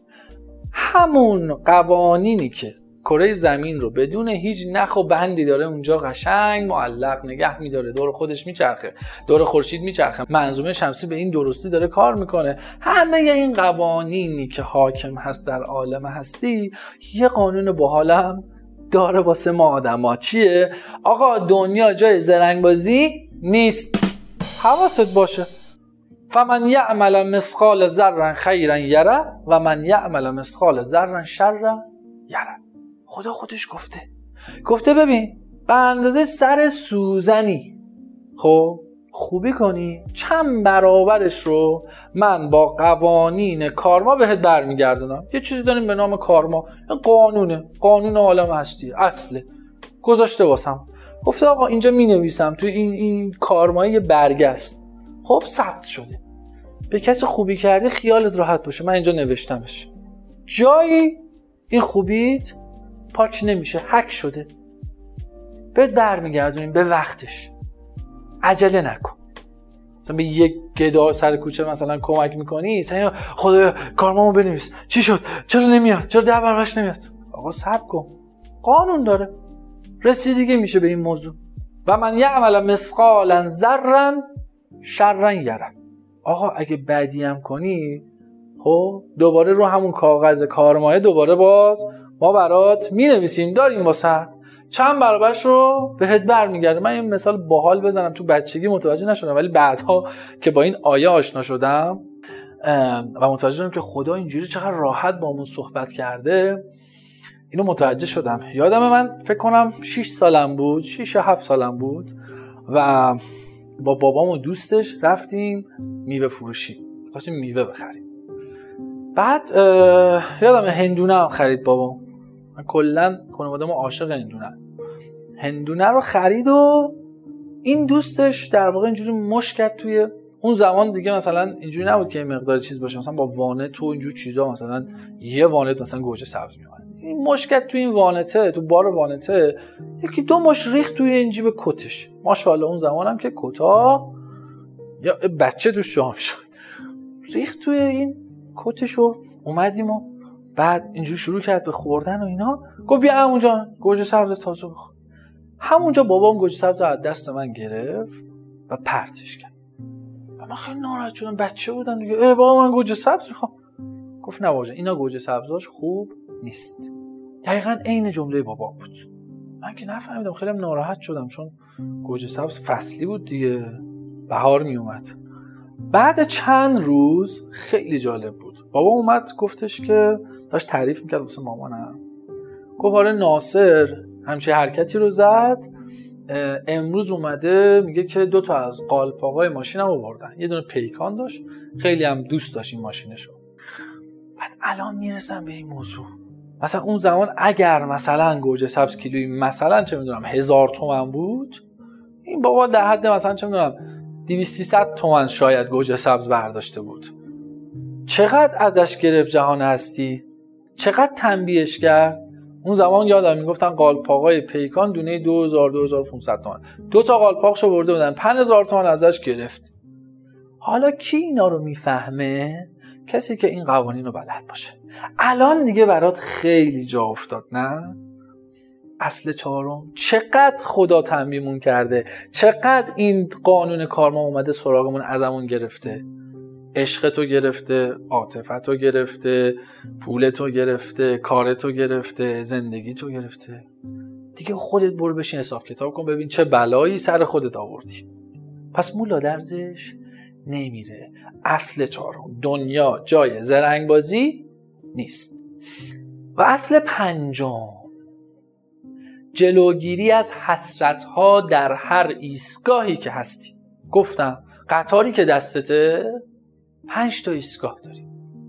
همون قوانینی که کره زمین رو بدون هیچ نخ و بندی داره اونجا قشنگ معلق نگه میداره، دور خودش میچرخه، دور خورشید میچرخه، منظومه شمسی به این درستی داره کار میکنه. همه این قوانینی که حاکم هست در عالم هستی یه قانون باحالم داره واسه ما آدما. چیه؟ آقا دنیا جای زرنگبازی نیست. حواست باشه. فمن یعمل مثقال ذره خیرا یره و من یعمل مثقال ذره شرا یره. خدا خودش گفته ببین به اندازه سر سوزنی خب خوبی کنی چند برابرش رو من با قوانین کارما بهت برمیگردونم. یه چیزی داریم به نام کارما، قانون عالم هستی، اصله گذاشته واسم. گفته آقا اینجا می نویسم توی این کارمایی برگست، خب ثبت شده، به کسی خوبی کردی خیالت راحت باشه، من اینجا نوشتمش. جایی این خوبیت پاک نمیشه، هک شده، بهت برمیگردونیم به وقتش. عجله نکن. مثلا به یک گدا سر کوچه مثلا کمک میکنی، خدایا کارمامو بنویس، چی شد، چرا نمیاد، چرا 10 برابرش نمیاد. آقا صبر کن، قانون داره، رسیدگی میشه به این موضوع. و من یعمل مثقالا ذره شرا یره. آقا اگه بدی هم کنی خب دوباره رو همون کاغذ کارمایه دوباره باز ما برات مینویسیم، داریم واسه چند برابرش رو بهت برمیگرده. من این مثال باحال بزنم، تو بچگی متوجه نشدم ولی بعدها که با این آیه آشنا شدم و متوجه شدم که خدا اینجوری چقدر راحت با من صحبت کرده، اینو متوجه شدم. یادم من فکر کنم 6 سالم بود، 6 یا 7 سالم بود و با بابام و دوستش رفتیم میوه فروشی، خواستیم میوه بخریم. بعد یادم هندونه هم خرید بابام. من کلا خانواده‌مون عاشق هندونه رو خرید و این دوستش در واقع اینجوری مشت کرد توی اون زمان دیگه، مثلا اینجوری نبود که این مقدار چیز باشه، مثلا با وانت و اینجور چیزا مثلا یه وانت مثلا گوجه سبز میومد، این مشت کرد توی این وانته، تو بار وانته 1-2 مشت ریخت توی این جیب کتش. ماشاءالله اون زمانم که کتا یا بچه توش جا میشد، ریخت توی این کتشو. اومدیم و بعد اینجوری شروع کرد به خوردن و اینا. گفت بیا همونجا گوجه سبز تازه بخور. همونجا بابام گوجه سبز رو از دست من گرفت و پرتش کرد. و من خیلی ناراحت شدم، بچه بودم دیگه. بابا من گوجه سبز میخوام. گفت نه بابا اینا گوجه سبزاش خوب نیست. دقیقاً عین جمله بابام بود. من که نفهمیدم، خیلی ناراحت شدم چون گوجه سبز فصلی بود دیگه، بهار می اومد. بعد چند روز خیلی جالب بود، بابا اومد گفتش که داشت تعریف میکرد واسه مامانم، گفت آره ناصر همچه حرکتی رو زد، امروز اومده میگه که 2 تا از قالپاقای ماشینم آوردن، یه دونه پیکان داشت، خیلی هم دوست داشت این ماشینشو. بعد الان میرسم به این موضوع، مثلا اون زمان اگر مثلا گوجه سبز کیلویی مثلا چه میدونم 1000 تومان بود، این بابا در حد مثلا چه میدونم 200-300 تومان شاید گوجه سبز برداشته بود. چقدر ازش گرفت جهان هستی، چقدر تنبیهش کرد. اون زمان یادم میگفتن قالپاقای پیکان دونه 2000-2500 تومان، 2 تا قالپاقشو برده بودن 5000 تومان ازش گرفت. حالا کی اینا رو میفهمه؟ کسی که این قوانین رو بلد باشه. الان دیگه برات خیلی جا افتاد نه؟ اصل 4 چقدر خدا تنبیهمون کرده، چقدر این قانون کارما اومده سراغمون، ازمون گرفته، عشقتو گرفته، عاطفتو گرفته، پولتو گرفته، کارتو گرفته، زندگیتو گرفته. دیگه خودت برو بشین حساب کتاب کن ببین چه بلایی سر خودت آوردی. پس مولا درزش نمیره. اصل 4 دنیا جای زرنگ بازی نیست. و اصل 5 جلوگیری از حسرت‌ها در هر ایستگاهی که هستی. گفتم قطاری که دستته 5 تا ایستگاه داری: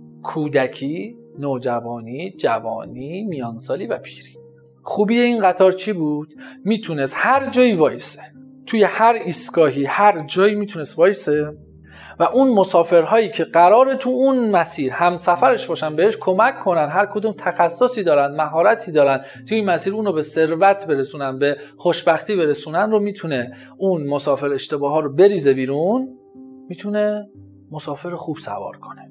کودکی، نوجوانی، جوانی، میانسالی و پیری. خوبی این قطار چی بود؟ میتونست هر جایی وایسه، توی هر ایستگاهی هر جایی میتونست وایسه و اون مسافرهایی که قراره تو اون مسیر همسفرش باشن بهش کمک کنن، هر کدوم تخصصی دارن، مهارتی دارن، توی این مسیر اونو به ثروت برسونن، به خوشبختی برسونن، رو میتونه اون مسافر اشتباه ها رو بریزه بیرون، میتونه مسافر خوب سوار کنه.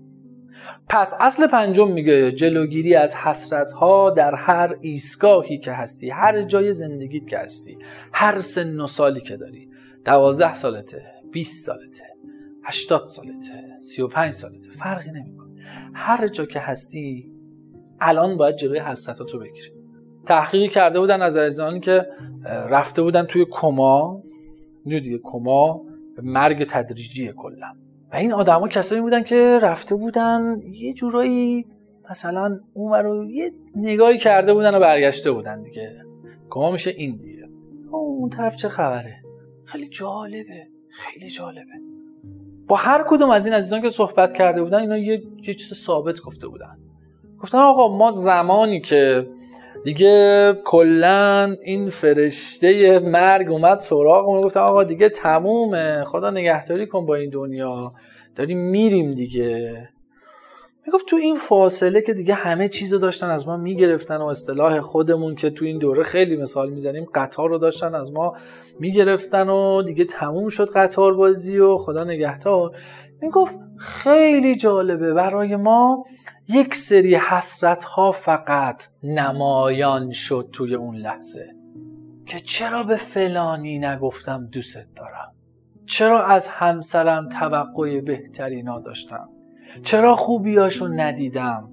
پس اصل 5 میگه جلوگیری از حسرت‌ها در هر ایستگاهی که هستی، هر جای زندگیت که هستی، هر سن و سالی که داری، 12 سالته، 20 سالته، 80 سالته، 35 سالته، فرقی نمیکنه. هر جا که هستی الان باید جلوی حسرتاتو بگیری. تحقیقی کرده بودن از عزیزانی که رفته بودن توی کما، دیگه کما مرگ تدریجیه کلا، و این آدما کسایی بودن که رفته بودن یه جورایی مثلا اون رو یه نگاهی کرده بودن و برگشته بودن دیگه. کما میشه این دیگه. اون طرف چه خبره؟ خیلی جالبه، خیلی جالبه. با هر کدوم از این عزیزان که صحبت کرده بودن اینا یه چیز ثابت گفته بودن. گفتن آقا ما زمانی که دیگه کلن این فرشته مرگ اومد سراغمون، گفتن آقا دیگه تمومه، خدا نگهداری کن با این دنیا، داریم میریم دیگه. میگفت تو این فاصله که دیگه همه چیزو داشتن از ما میگرفتن و اصطلاح خودمون که تو این دوره خیلی مثال میزنیم قطار رو داشتن از ما میگرفتن و دیگه تموم شد قطار بازی و خدا نگهدار. میگفت خیلی جالبه برای ما یک سری حسرت ها فقط نمایان شد توی اون لحظه که چرا به فلانی نگفتم دوست دارم، چرا از همسرم توقع بهتری نداشتم، چرا خوبیاشو ندیدم،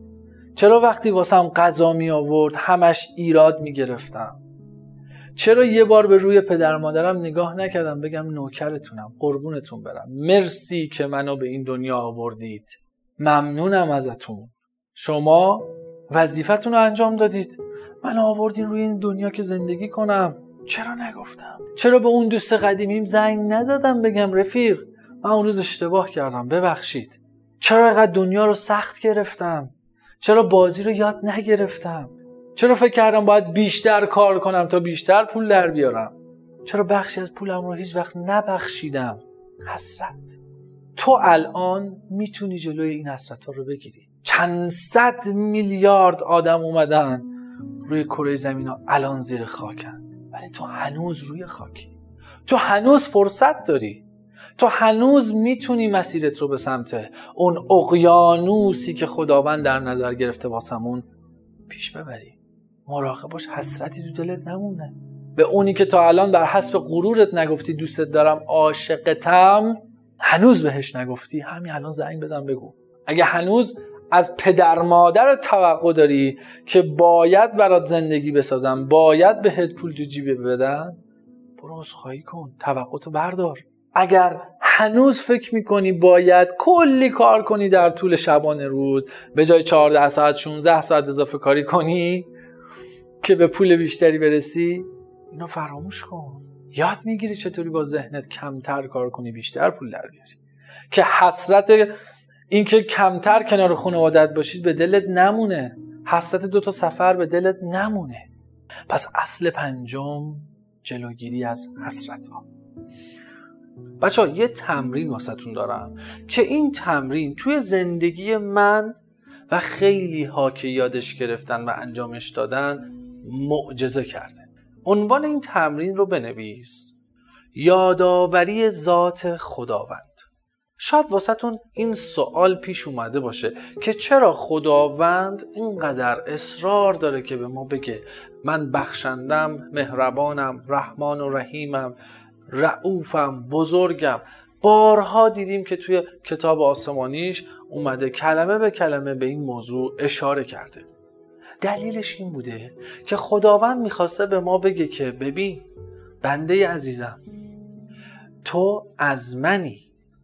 چرا وقتی واسم غذا می آورد همش ایراد می گرفتم، چرا یه بار به روی پدر مادرم نگاه نکردم بگم نوکرتونم، قربونتون برم، مرسی که منو به این دنیا آوردید، ممنونم ازتون، شما وظیفتون رو انجام دادید، منو آوردین روی این دنیا که زندگی کنم. چرا نگفتم؟ چرا به اون دوست قدیمیم زنگ نزدم بگم رفیق من اون روز اشتباه کردم ببخشید؟ چرا اینقدر دنیا رو سخت گرفتم؟ چرا بازی رو یاد نگرفتم؟ چرا فکر کردم باید بیشتر کار کنم تا بیشتر پول در بیارم؟ چرا بخشی از پولم رو هیچ وقت نبخشیدم؟ حسرت. تو الان میتونی جلوی این حسرت‌ها رو بگیری. چند صد میلیارد آدم اومدن روی کره زمین ها الان زیر خاکن، ولی تو هنوز روی خاکی، تو هنوز فرصت داری، تو هنوز میتونی مسیرت رو به سمت اون اقیانوسی که خداوند در نظر گرفته واسمون پیش ببری. مراقب باش حسرتی تو دلت نمونه. به اونی که تا الان بر حسب غرورت نگفتی دوستت دارم، عاشقتم، هنوز بهش نگفتی، همین الان زنگ بزن بگو. اگه هنوز از پدر مادر توقع داری که باید برات زندگی بسازن، باید بهت پول تو جیبت بدن، برو عذرخواهی کن، توقعتو بردار. اگر هنوز فکر میکنی باید کلی کار کنی در طول شبانه روز، به جای 14 ساعت 16 ساعت اضافه کاری کنی که به پول بیشتری برسی. اینو فراموش کن. یاد میگیری چطوری با ذهنت کمتر کار کنی بیشتر پول در بیاری، که حسرت این که کمتر کنار خانوادت باشید به دلت نمونه، حسرت 2 سفر به دلت نمونه. پس اصل 5 جلوگیری از حسرت ها. بچه‌ها یه تمرین واسهتون دارم که این تمرین توی زندگی من و خیلی ها که یادش گرفتن و انجامش دادن معجزه کرده. عنوان این تمرین رو بنویس: یادآوری ذات خداوند. شاید واسهتون این سوال پیش اومده باشه که چرا خداوند اینقدر اصرار داره که به ما بگه من بخشندم، مهربانم، رحمان و رحیمم، رؤوفم، بزرگم. بارها دیدیم که توی کتاب آسمانیش اومده کلمه به کلمه به این موضوع اشاره کرده. دلیلش این بوده که خداوند میخواسته به ما بگه که ببین بنده عزیزم، تو از منی،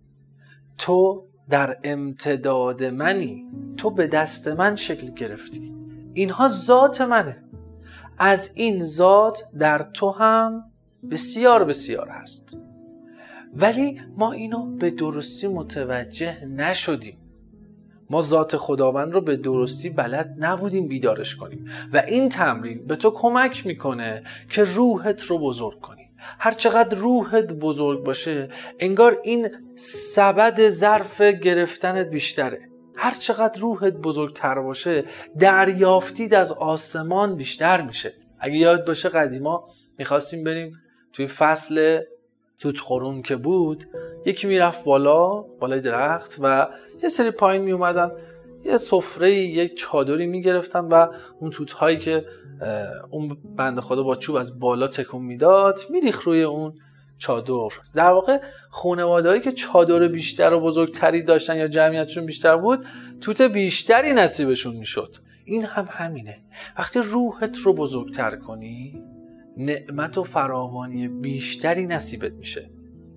تو در امتداد منی، تو به دست من شکل گرفتی، اینها ذات منه، از این ذات در تو هم بسیار بسیار هست. ولی ما اینو به درستی متوجه نشدیم. ما ذات خداوند رو به درستی بلد نبودیم بیدارش کنیم و این تمرین به تو کمک میکنه که روحت رو بزرگ کنی. هر چقدر روحت بزرگ باشه انگار این سبد ظرف گرفتنت بیشتره. هر چقدر روحت بزرگتر باشه دریافتید از آسمان بیشتر میشه. اگه یاد باشه قدیما میخواستیم بریم توی فصل توت خورون که بود، یکی میرفت بالای درخت و یه سری پایین میومدن، یه سفره، یک چادری میگرفتن و اون توت هایی که اون بنده خدا با چوب از بالا تکون میداد میریخت روی اون چادر. در واقع خانواده‌هایی که چادر بیشتر و بزرگتری داشتن یا جمعیتشون بیشتر بود توت بیشتری نصیبشون میشد. این هم همینه. وقتی روحت رو بزرگتر کنی نعمت و فراوانی بیشتری نصیبت میشه.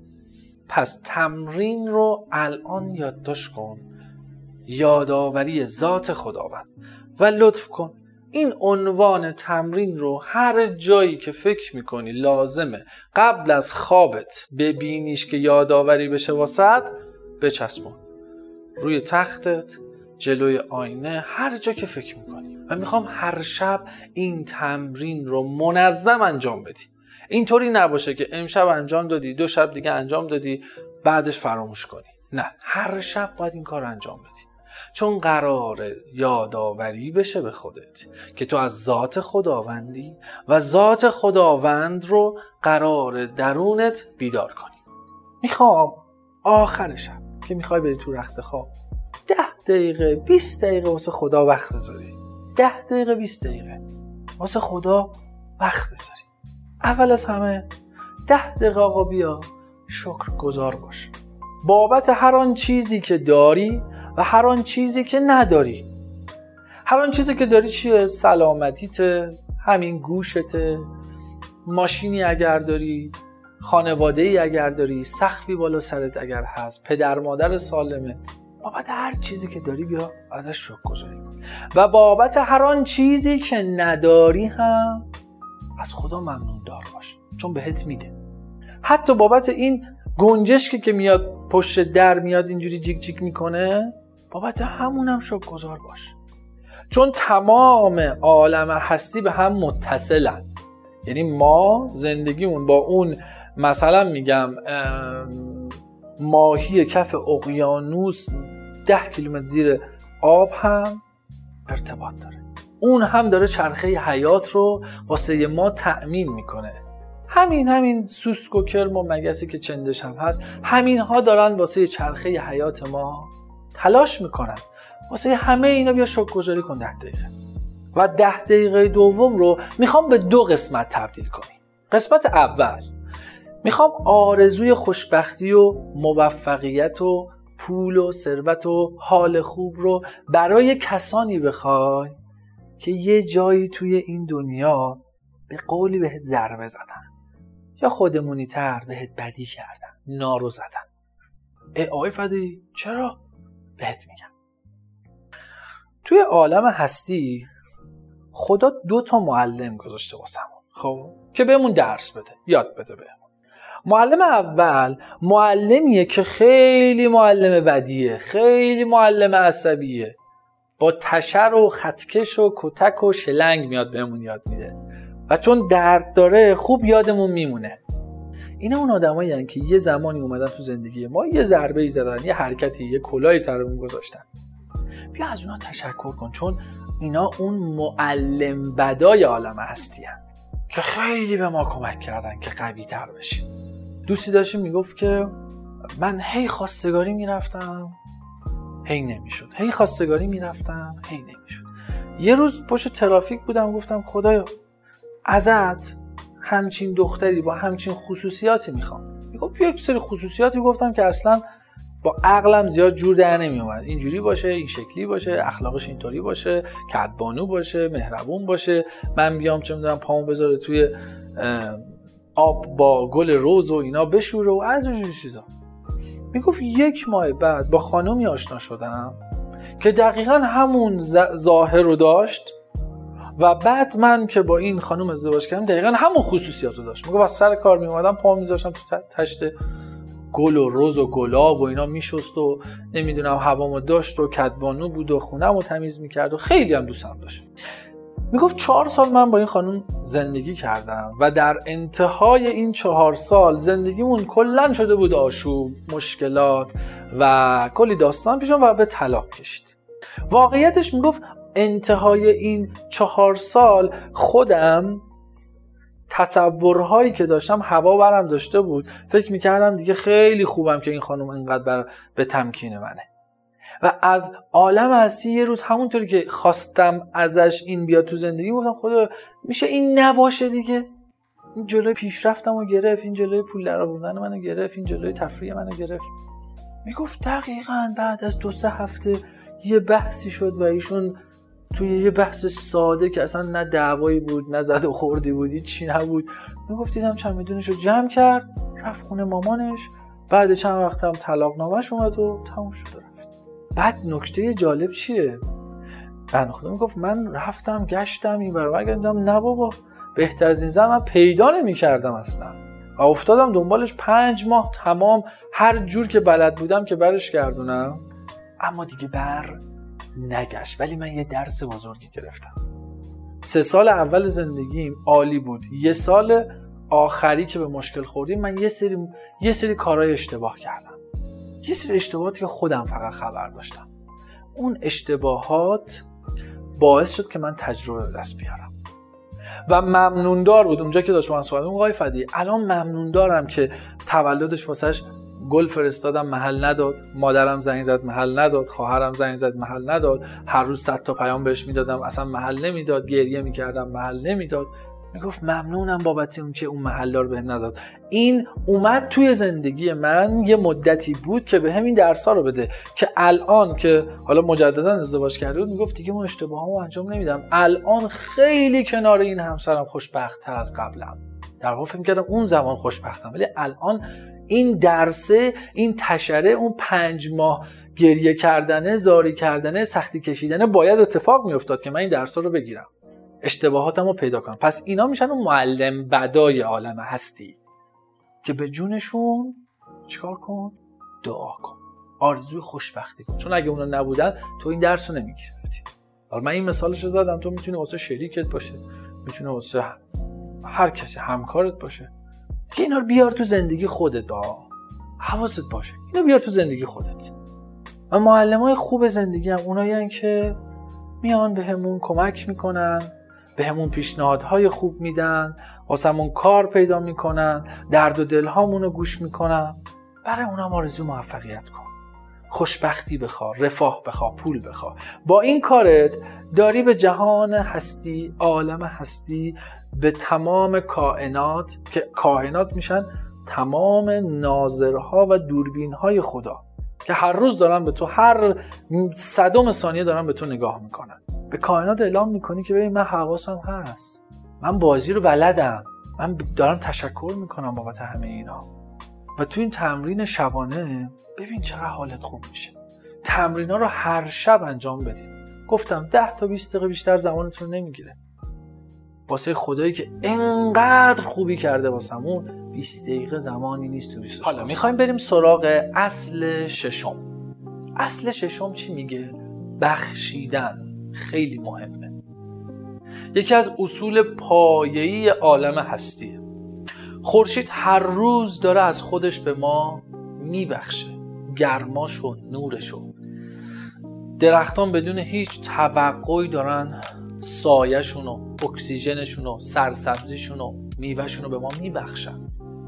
پس تمرین رو الان یادداشت کن: یادآوری ذات خداوند. و لطف کن این عنوان تمرین رو هر جایی که فکر میکنی لازمه قبل از خوابت ببینیش که یادآوری بشه واسط، بچسبون روی تختت، جلوی آینه، هر جا که فکر میکنی. و میخوام هر شب این تمرین رو منظم انجام بدی. اینطوری نباشه که امشب انجام دادی، 2 شب دیگه انجام دادی، بعدش فراموش کنی. نه، هر شب باید این کار انجام بدی، چون قراره یادآوری بشه به خودت که تو از ذات خداوندی و ذات خداوند رو قراره درونت بیدار کنی. میخوام آخر شب که میخوای بری تو رخت خواب 10 دقیقه 20 دقیقه واسه خدا وقت بذاری. 10 دقیقه 20 دقیقه واسه خدا وقت بذاری. اول از همه 10 دقیقه آقا بیا شکرگزار باش بابت هر آن چیزی که داری و هر آن چیزی که نداری. هر آن چیزی که داری چیه؟ سلامتیته، همین گوشته، ماشینی اگر داری، خانواده‌ای اگر داری، سقفی بالا سرت اگر هست، پدر مادر سالمت. بابت هر چیزی که داری بیا ازش شکرگزاری کن. و بابت هر آن چیزی که نداری هم از خدا ممنون دار باش، چون بهت میده. حتی بابت این گنجشکی که میاد پشت در میاد اینجوری جیک جیک میکنه، بابت همونم شکرگزار باش، چون تمام عالم هستی به هم متصلن. یعنی ما زندگیمون با اون مثلا میگم ماهی کف اقیانوس 10 کیلومتر زیر آب هم ارتباط داره. اون هم داره چرخه حیات رو واسه ما تأمین میکنه. همین سوسک و کرم و مگسی که چندش هم هست، همین ها دارن واسه چرخه حیات ما تلاش میکنن. واسه همه اینا بیا شکرگزاری کن 10 دقیقه. و 10 دقیقه دوم رو میخوام به 2 قسمت تبدیل کنی. قسمت اول میخوام آرزوی خوشبختی و موفقیت و پول و ثروت و حال خوب رو برای کسانی بخوای که یه جایی توی این دنیا به قولی بهت ضربه زدن یا خودمونی تر بهت بدی کردن، نارو زدن. آقای فدایی چرا؟ بهت میگم. توی عالم هستی خدا 2 معلم گذاشته واسمون، خب که بهمون درس بده، یاد بده بهمون. معلم اول معلمیه که خیلی معلم بدیه، خیلی معلم عصبیه، با تشر و خطکش و کتک و شلنگ میاد بهمون یاد میده و چون درد داره خوب یادمون میمونه. اینا اون آدمایی هستن که یه زمانی اومدن تو زندگی ما، یه ضربه‌ای زدن، یه حرکتی، یه کلاهی سرمون گذاشتن. بیا از اونا تشکر کن، چون اینا اون معلم بدای عالم هستی هستن که خیلی به ما کمک کردن که قوی تر بشیم. دوستی داشتیم میگفت که من هی خواستگاری میرفتم هی نمیشد، هی خواستگاری میرفتم هی نمیشد. یه روز پشت ترافیک بودم، گفتم خدایا ازت همچین دختری با همچین خصوصیاتی میخوام. میگفت یک سری خصوصیاتی گفتم که اصلا با عقلم زیاد جور در نمیومد. اینجوری باشه، این شکلی باشه، اخلاقش اینطوری باشه، کدبانو باشه، مهربون باشه، من بیام چه میدونم پامو بذاره توی آب با گل روز و اینا بشوره و از اون چیزا. میگفت 1 ماه بعد با خانومی آشنا شدم که دقیقاً همون ظاهر رو داشت و بعد من که با این خانم ازدواج کردم دقیقاً همون خصوصیات رو داشت. میگفت از سر کار میومدم پامو میذاشتم تو تشت گل و روز و گلاب و اینا میشست و نمیدونم هوامو داشت و کدبانو بود و خونمو تمیز میکرد و خیلی هم دوستم داشت. میگفت 4 سال من با این خانم زندگی کردم و در انتهای این 4 سال زندگیمون کلن شده بود آشوب، مشکلات و کلی داستان پیش و به طلاق کشید. واقعیتش میگفت انتهای این 4 سال خودم تصورهایی که داشتم هوا برم داشته بود، فکر میکردم دیگه خیلی خوبم که این خانم اینقدر به تمکین منه و از عالم هستی یه روز همونطوری که خواستم ازش این بیاد تو زندگی گفتم خدا میشه این نباشه دیگه. این جلوی پیشرفتمو گرفت، این جلوی پول درآوردن منو گرفت، این جلوی تفریح منو گرفت. میگفت دقیقاً بعد از 2-3 هفته یه بحثی شد و ایشون توی یه بحث ساده که اصلا نه دعوایی بود نه زد و خوردی بود چی نبود، میگفت دیدم چمدونشو جمع کرد رفت خونه مامانش، بعد چند وقت هم طلاق نامش اومد و تموم شد رفت. بعد نکته جالب چیه؟ بنده خدا میگفت من رفتم گشتم این ور گردم، نه بابا بهتر از این زن من پیدا نمی‌کردم اصلا و افتادم دنبالش 5 ماه تمام، هر جور که بلد بودم که برش گردونم اما دیگه بر نگشت. ولی من یه درس بزرگی گرفتم. 3 سال اول زندگیم عالی بود، 1 سال آخری که به مشکل خوردیم من یه سری کارهای اشتباه کردم، یه سری اشتباهاتی که خودم فقط خبر داشتم. اون اشتباهات باعث شد که من تجربه به دست بیارم و ممنوندار بود. اونجا که داشت من صحبت می‌کردم آقای فدی الان ممنوندارم که تولدش واسش گل فرستادم محل نداد، مادرم زنگ زد محل نداد، خواهرم زنگ زد محل نداد، هر روز 100 تا پیام بهش میدادم اصلا محل نمیداد، گریه میکردم محل نمیداد. میگفت ممنونم بابت اون که اون محلا رو بهم نداد. این اومد توی زندگی من یه مدتی بود که به همین درس‌ها رو بده که الان که حالا مجددا ازدواج کرده بود میگفت دیگه من اشتباهامو انجام نمیدم، الان خیلی کنار این همسرم خوشبخت‌تر از قبلم. در واقع فکر می‌کردم اون زمان خوشبختم ولی الان این درسه، این تشره، اون 5 ماه گریه کردنه، زاری کردنه، سختی کشیدنه باید اتفاق میافتاد که من این درس‌ها رو بگیرم، اشتباهاتمو پیدا کنم. پس اینا میشن اون معلم بدای عالم هستی که به جونشون چیکار کن؟ دعا کن، آرزوی خوشبختی کن، چون اگه اونا نبودن تو این درس رو نمیگرفتی. حالا من این مثالش رو زدم، تو میتونی واسه شریکت باشه، میتونه واسه هر کسی همکارت باشه. اینا رو بیار تو زندگی خودت، حواست باشه اینا بیار تو زندگی خودت. و معلمای خوب زندگی هم اونایین که میان به همون کمک میکنن، به همون پیشنهادهای خوب میدن، واسمون کار پیدا میکنن، درد و دلهامون رو گوش میکنن. برای اونها آرزوی موفقیت کن، خوشبختی بخوا، رفاه بخوا، پول بخوا. با این کارت داری به جهان هستی، عالم هستی، به تمام کائنات که کائنات میشن تمام ناظرها و دوربینهای خدا که هر روز دارن به تو، هر 100 ثانیه دارن به تو نگاه میکنن. به کائنات اعلام میکنی که ببین من حواسم هست، من بازی رو بلدم، من دارم تشکر میکنم بابت همه اینا. و تو این تمرین شبانه ببین چقدر حالت خوب میشه. تمرینا رو هر شب انجام بدید. گفتم 10 تا 20 دقیقه بیشتر زمانتون نمیگیره. واسه خدایی که انقدر خوبی کرده واسمون 20 دقیقه زمانی نیست تو 20. حالا میخوایم بریم سراغ اصل ششم. اصل ششم چی میگه؟ بخشیدن. خیلی مهمه. یکی از اصول پایه‌ای عالم هستیه. خورشید هر روز داره از خودش به ما میبخشه، گرماشو، نورشو. درختان بدون هیچ توقعی دارن سایه‌شونو، اکسیژنشونو، سرسبزیشونو، میوهشونو به ما میبخشن.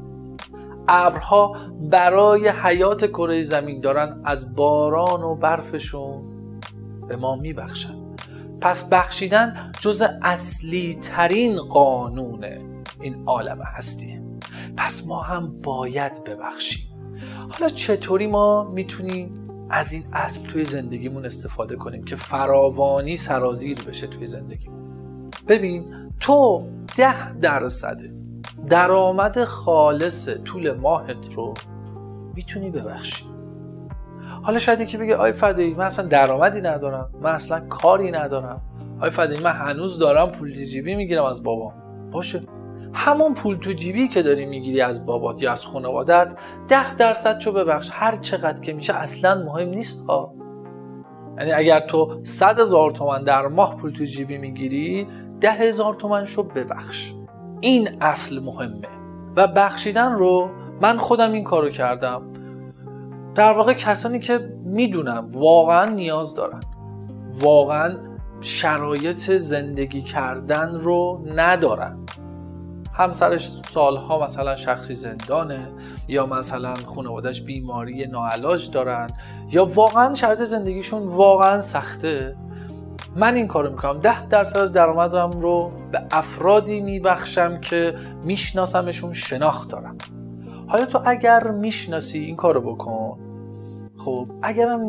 ابرها برای حیات کره زمین دارن از باران و برفشون به ما میبخشن. پس بخشیدن جز اصلی ترین قانون این عالم هستیه. پس ما هم باید ببخشیم. حالا چطوری ما میتونیم از این اصل توی زندگیمون استفاده کنیم که فراوانی سرازیر بشه توی زندگیمون؟ ببین، تو 10% درآمد خالص طول ماهت رو میتونی ببخشی. حالا شاید یکی بگه آی فدایی من اصلا درآمدی ندارم، من اصلا کاری ندارم، آی فدایی من هنوز دارم پول تو جیبی میگیرم از بابام. باشه، همون پول تو جیبی که داری میگیری از بابات یا از خانوادت 10% چو ببخش. هر چقدر که میشه اصلا مهم نیست ها. یعنی اگر تو 100,000 تومان در ماه پول تو جیبی میگیری 10,000 تومان شو ببخش. این اصل مهمه. و بخشیدن رو من خودم این کارو کردم. در واقع کسانی که میدونم واقعا نیاز دارن، واقعا شرایط زندگی کردن رو ندارن، همسرش سالها مثلا شخصی زندانه، یا مثلا خانواده‌اش بیماری ناعلاج دارن، یا واقعا شرایط زندگیشون واقعا سخته، من این کارو میکنم. 10% از درآمدم رو به افرادی میبخشم که میشناسمشون، شناخت دارم. حالا تو اگر میشناسی این کارو بکن. خب اگرم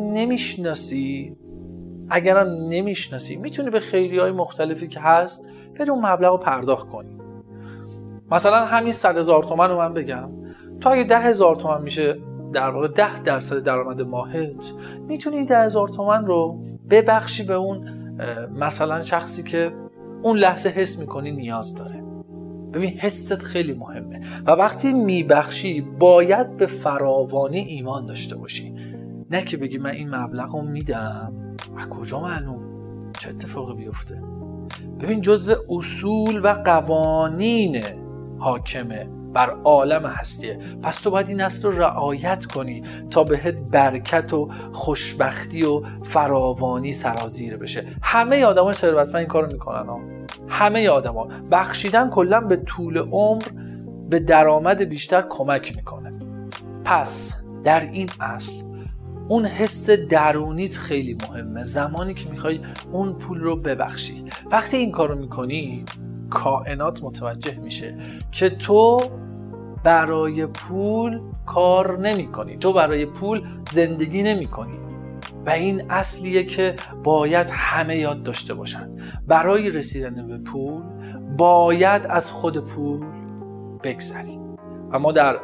نمیشناسی میتونی به خیریهای مختلفی که هست بری اون مبلغ رو پرداخت کنی. مثلا همین 100,000 تومان رو من بگم، تو اگه 10,000 تومان میشه در واقع 10% درآمد ماهت، میتونی 10,000 تومان رو ببخشی به اون مثلا شخصی که اون لحظه حس میکنی نیاز داره. ببین حست خیلی مهمه و وقتی میبخشی باید به فراوانی ایمان داشته باشی، نه که بگی من این مبلغ رو میدم از کجا معلوم چه اتفاقی بیفته. ببین جزو اصول و قوانین حاکمه بر عالم هستیه، پس تو باید این اصل رو رعایت کنی تا بهت برکت و خوشبختی و فراوانی سرازیر بشه. همه آدمای ثروتمند این کارو میکنن ها. همه آدما. بخشیدن کلا به طول عمر به درآمد بیشتر کمک میکنه. پس در این اصل اون حس درونیت خیلی مهمه. زمانی که میخوای اون پول رو ببخشی، وقتی این کارو میکنی کائنات متوجه میشه که تو برای پول کار نمی کنی، تو برای پول زندگی نمی کنی و این اصلیه که باید همه یاد داشته باشن. برای رسیدن به پول باید از خود پول بگذری. و ما در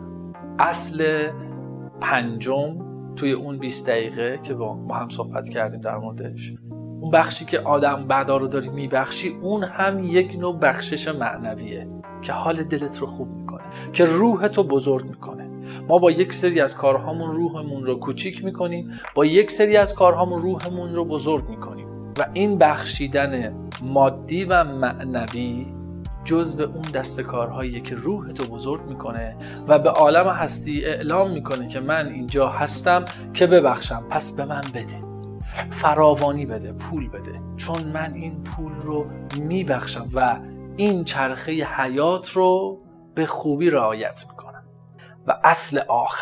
اصل 5 توی اون 20 دقیقه که با هم صحبت کردیم در موردش، اون بخشی که آدم بعدا رو داری میبخشی، اون هم یک نوع بخشش معنویه که حال دلت رو خوب میکنه، که روحت رو بزرگ میکنه. ما با یک سری از کارهامون روحمون رو کوچیک میکنیم، با یک سری از کارهامون روحمون رو بزرگ میکنیم و این بخشیدن مادی و معنوی جزو اون دست کارهاییه که روحت رو بزرگ میکنه و به عالم هستی اعلام میکنه که من اینجا هستم که ببخشم، پس به من بده، فراوانی بده، پول بده، چون من این پول رو میبخشم و این چرخه حیات رو به خوبی رعایت میکنم. و اصل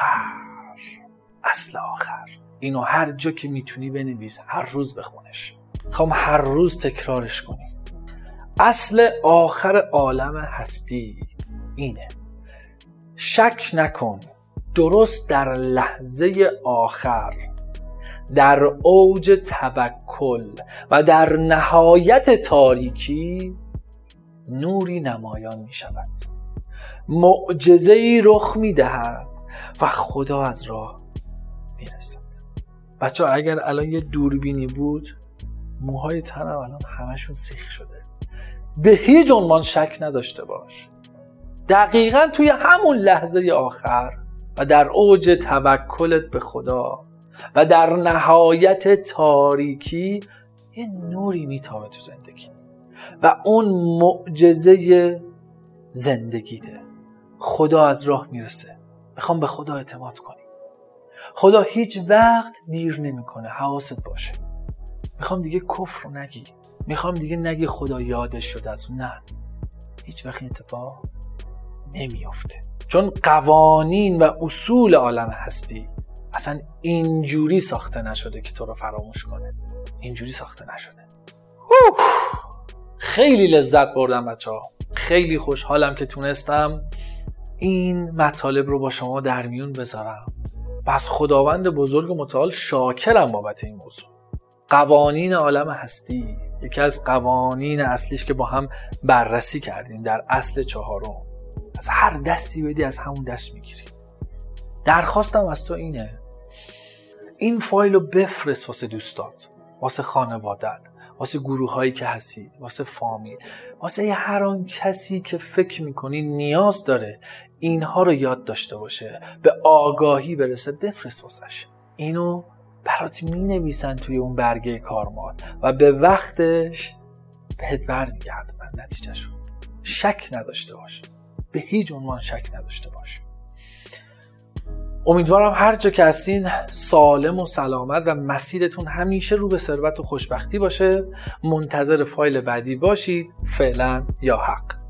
آخر اینو هر جا که میتونی بنویس، هر روز بخونش، خوام هر روز تکرارش کنی. اصل آخر عالم هستی اینه: شک نکن، درست در لحظه آخر، در اوج توکل و در نهایت تاریکی نوری نمایان می شود، معجزه‌ای رخ می دهد و خدا از راه میرسد. بچه ها اگر الان یه دوربینی بود، موهای تنم الان همشون سیخ شده. به هیچ عنوان شک نداشته باش، دقیقاً توی همون لحظه آخر و در اوج توکلت به خدا و در نهایت تاریکی یه نوری میتابه تو زندگیت و اون معجزه زندگیته. خدا از راه میرسه. میخوام به خدا اعتماد کنی. خدا هیچ وقت دیر نمیکنه، حواست باشه. میخوام دیگه کفر رو نگی، میخوام دیگه نگی خدا یادش شد از اون. نه، هیچ وقت این اتفاق نمیافته، چون قوانین و اصول عالم هستی اصلا اینجوری ساخته نشده که تو رو فراموش کنه. اینجوری ساخته نشده. خیلی لذت بردم بچه‌ها، خیلی خوشحالم که تونستم این مطالب رو با شما در میون بذارم و از خداوند بزرگ متعال شاکرم بابت این موضوع. قوانین عالم هستی یکی از قوانین اصلیش که با هم بررسی کردیم در اصل 4، از هر دستی بدی از همون دست میگیری. درخواستم از تو اینه، این فایل رو بفرست واسه دوستات، واسه خانوادت، واسه گروه هایی که هستی، واسه فامیل، واسه هر آن کسی که فکر میکنی نیاز داره اینها رو یاد داشته باشه، به آگاهی برسه، بفرست واسش. اینو برات می نویسن توی اون برگه کارمات و به وقتش بهت برمیگردونن نتیجهشو. شک نداشته باش، به هیچ عنوان شک نداشته باش. امیدوارم هر جا که هستین سالم و سلامت و مسیرتون همیشه رو به ثروت و خوشبختی باشه. منتظر فایل بعدی باشید. فعلا یا حق.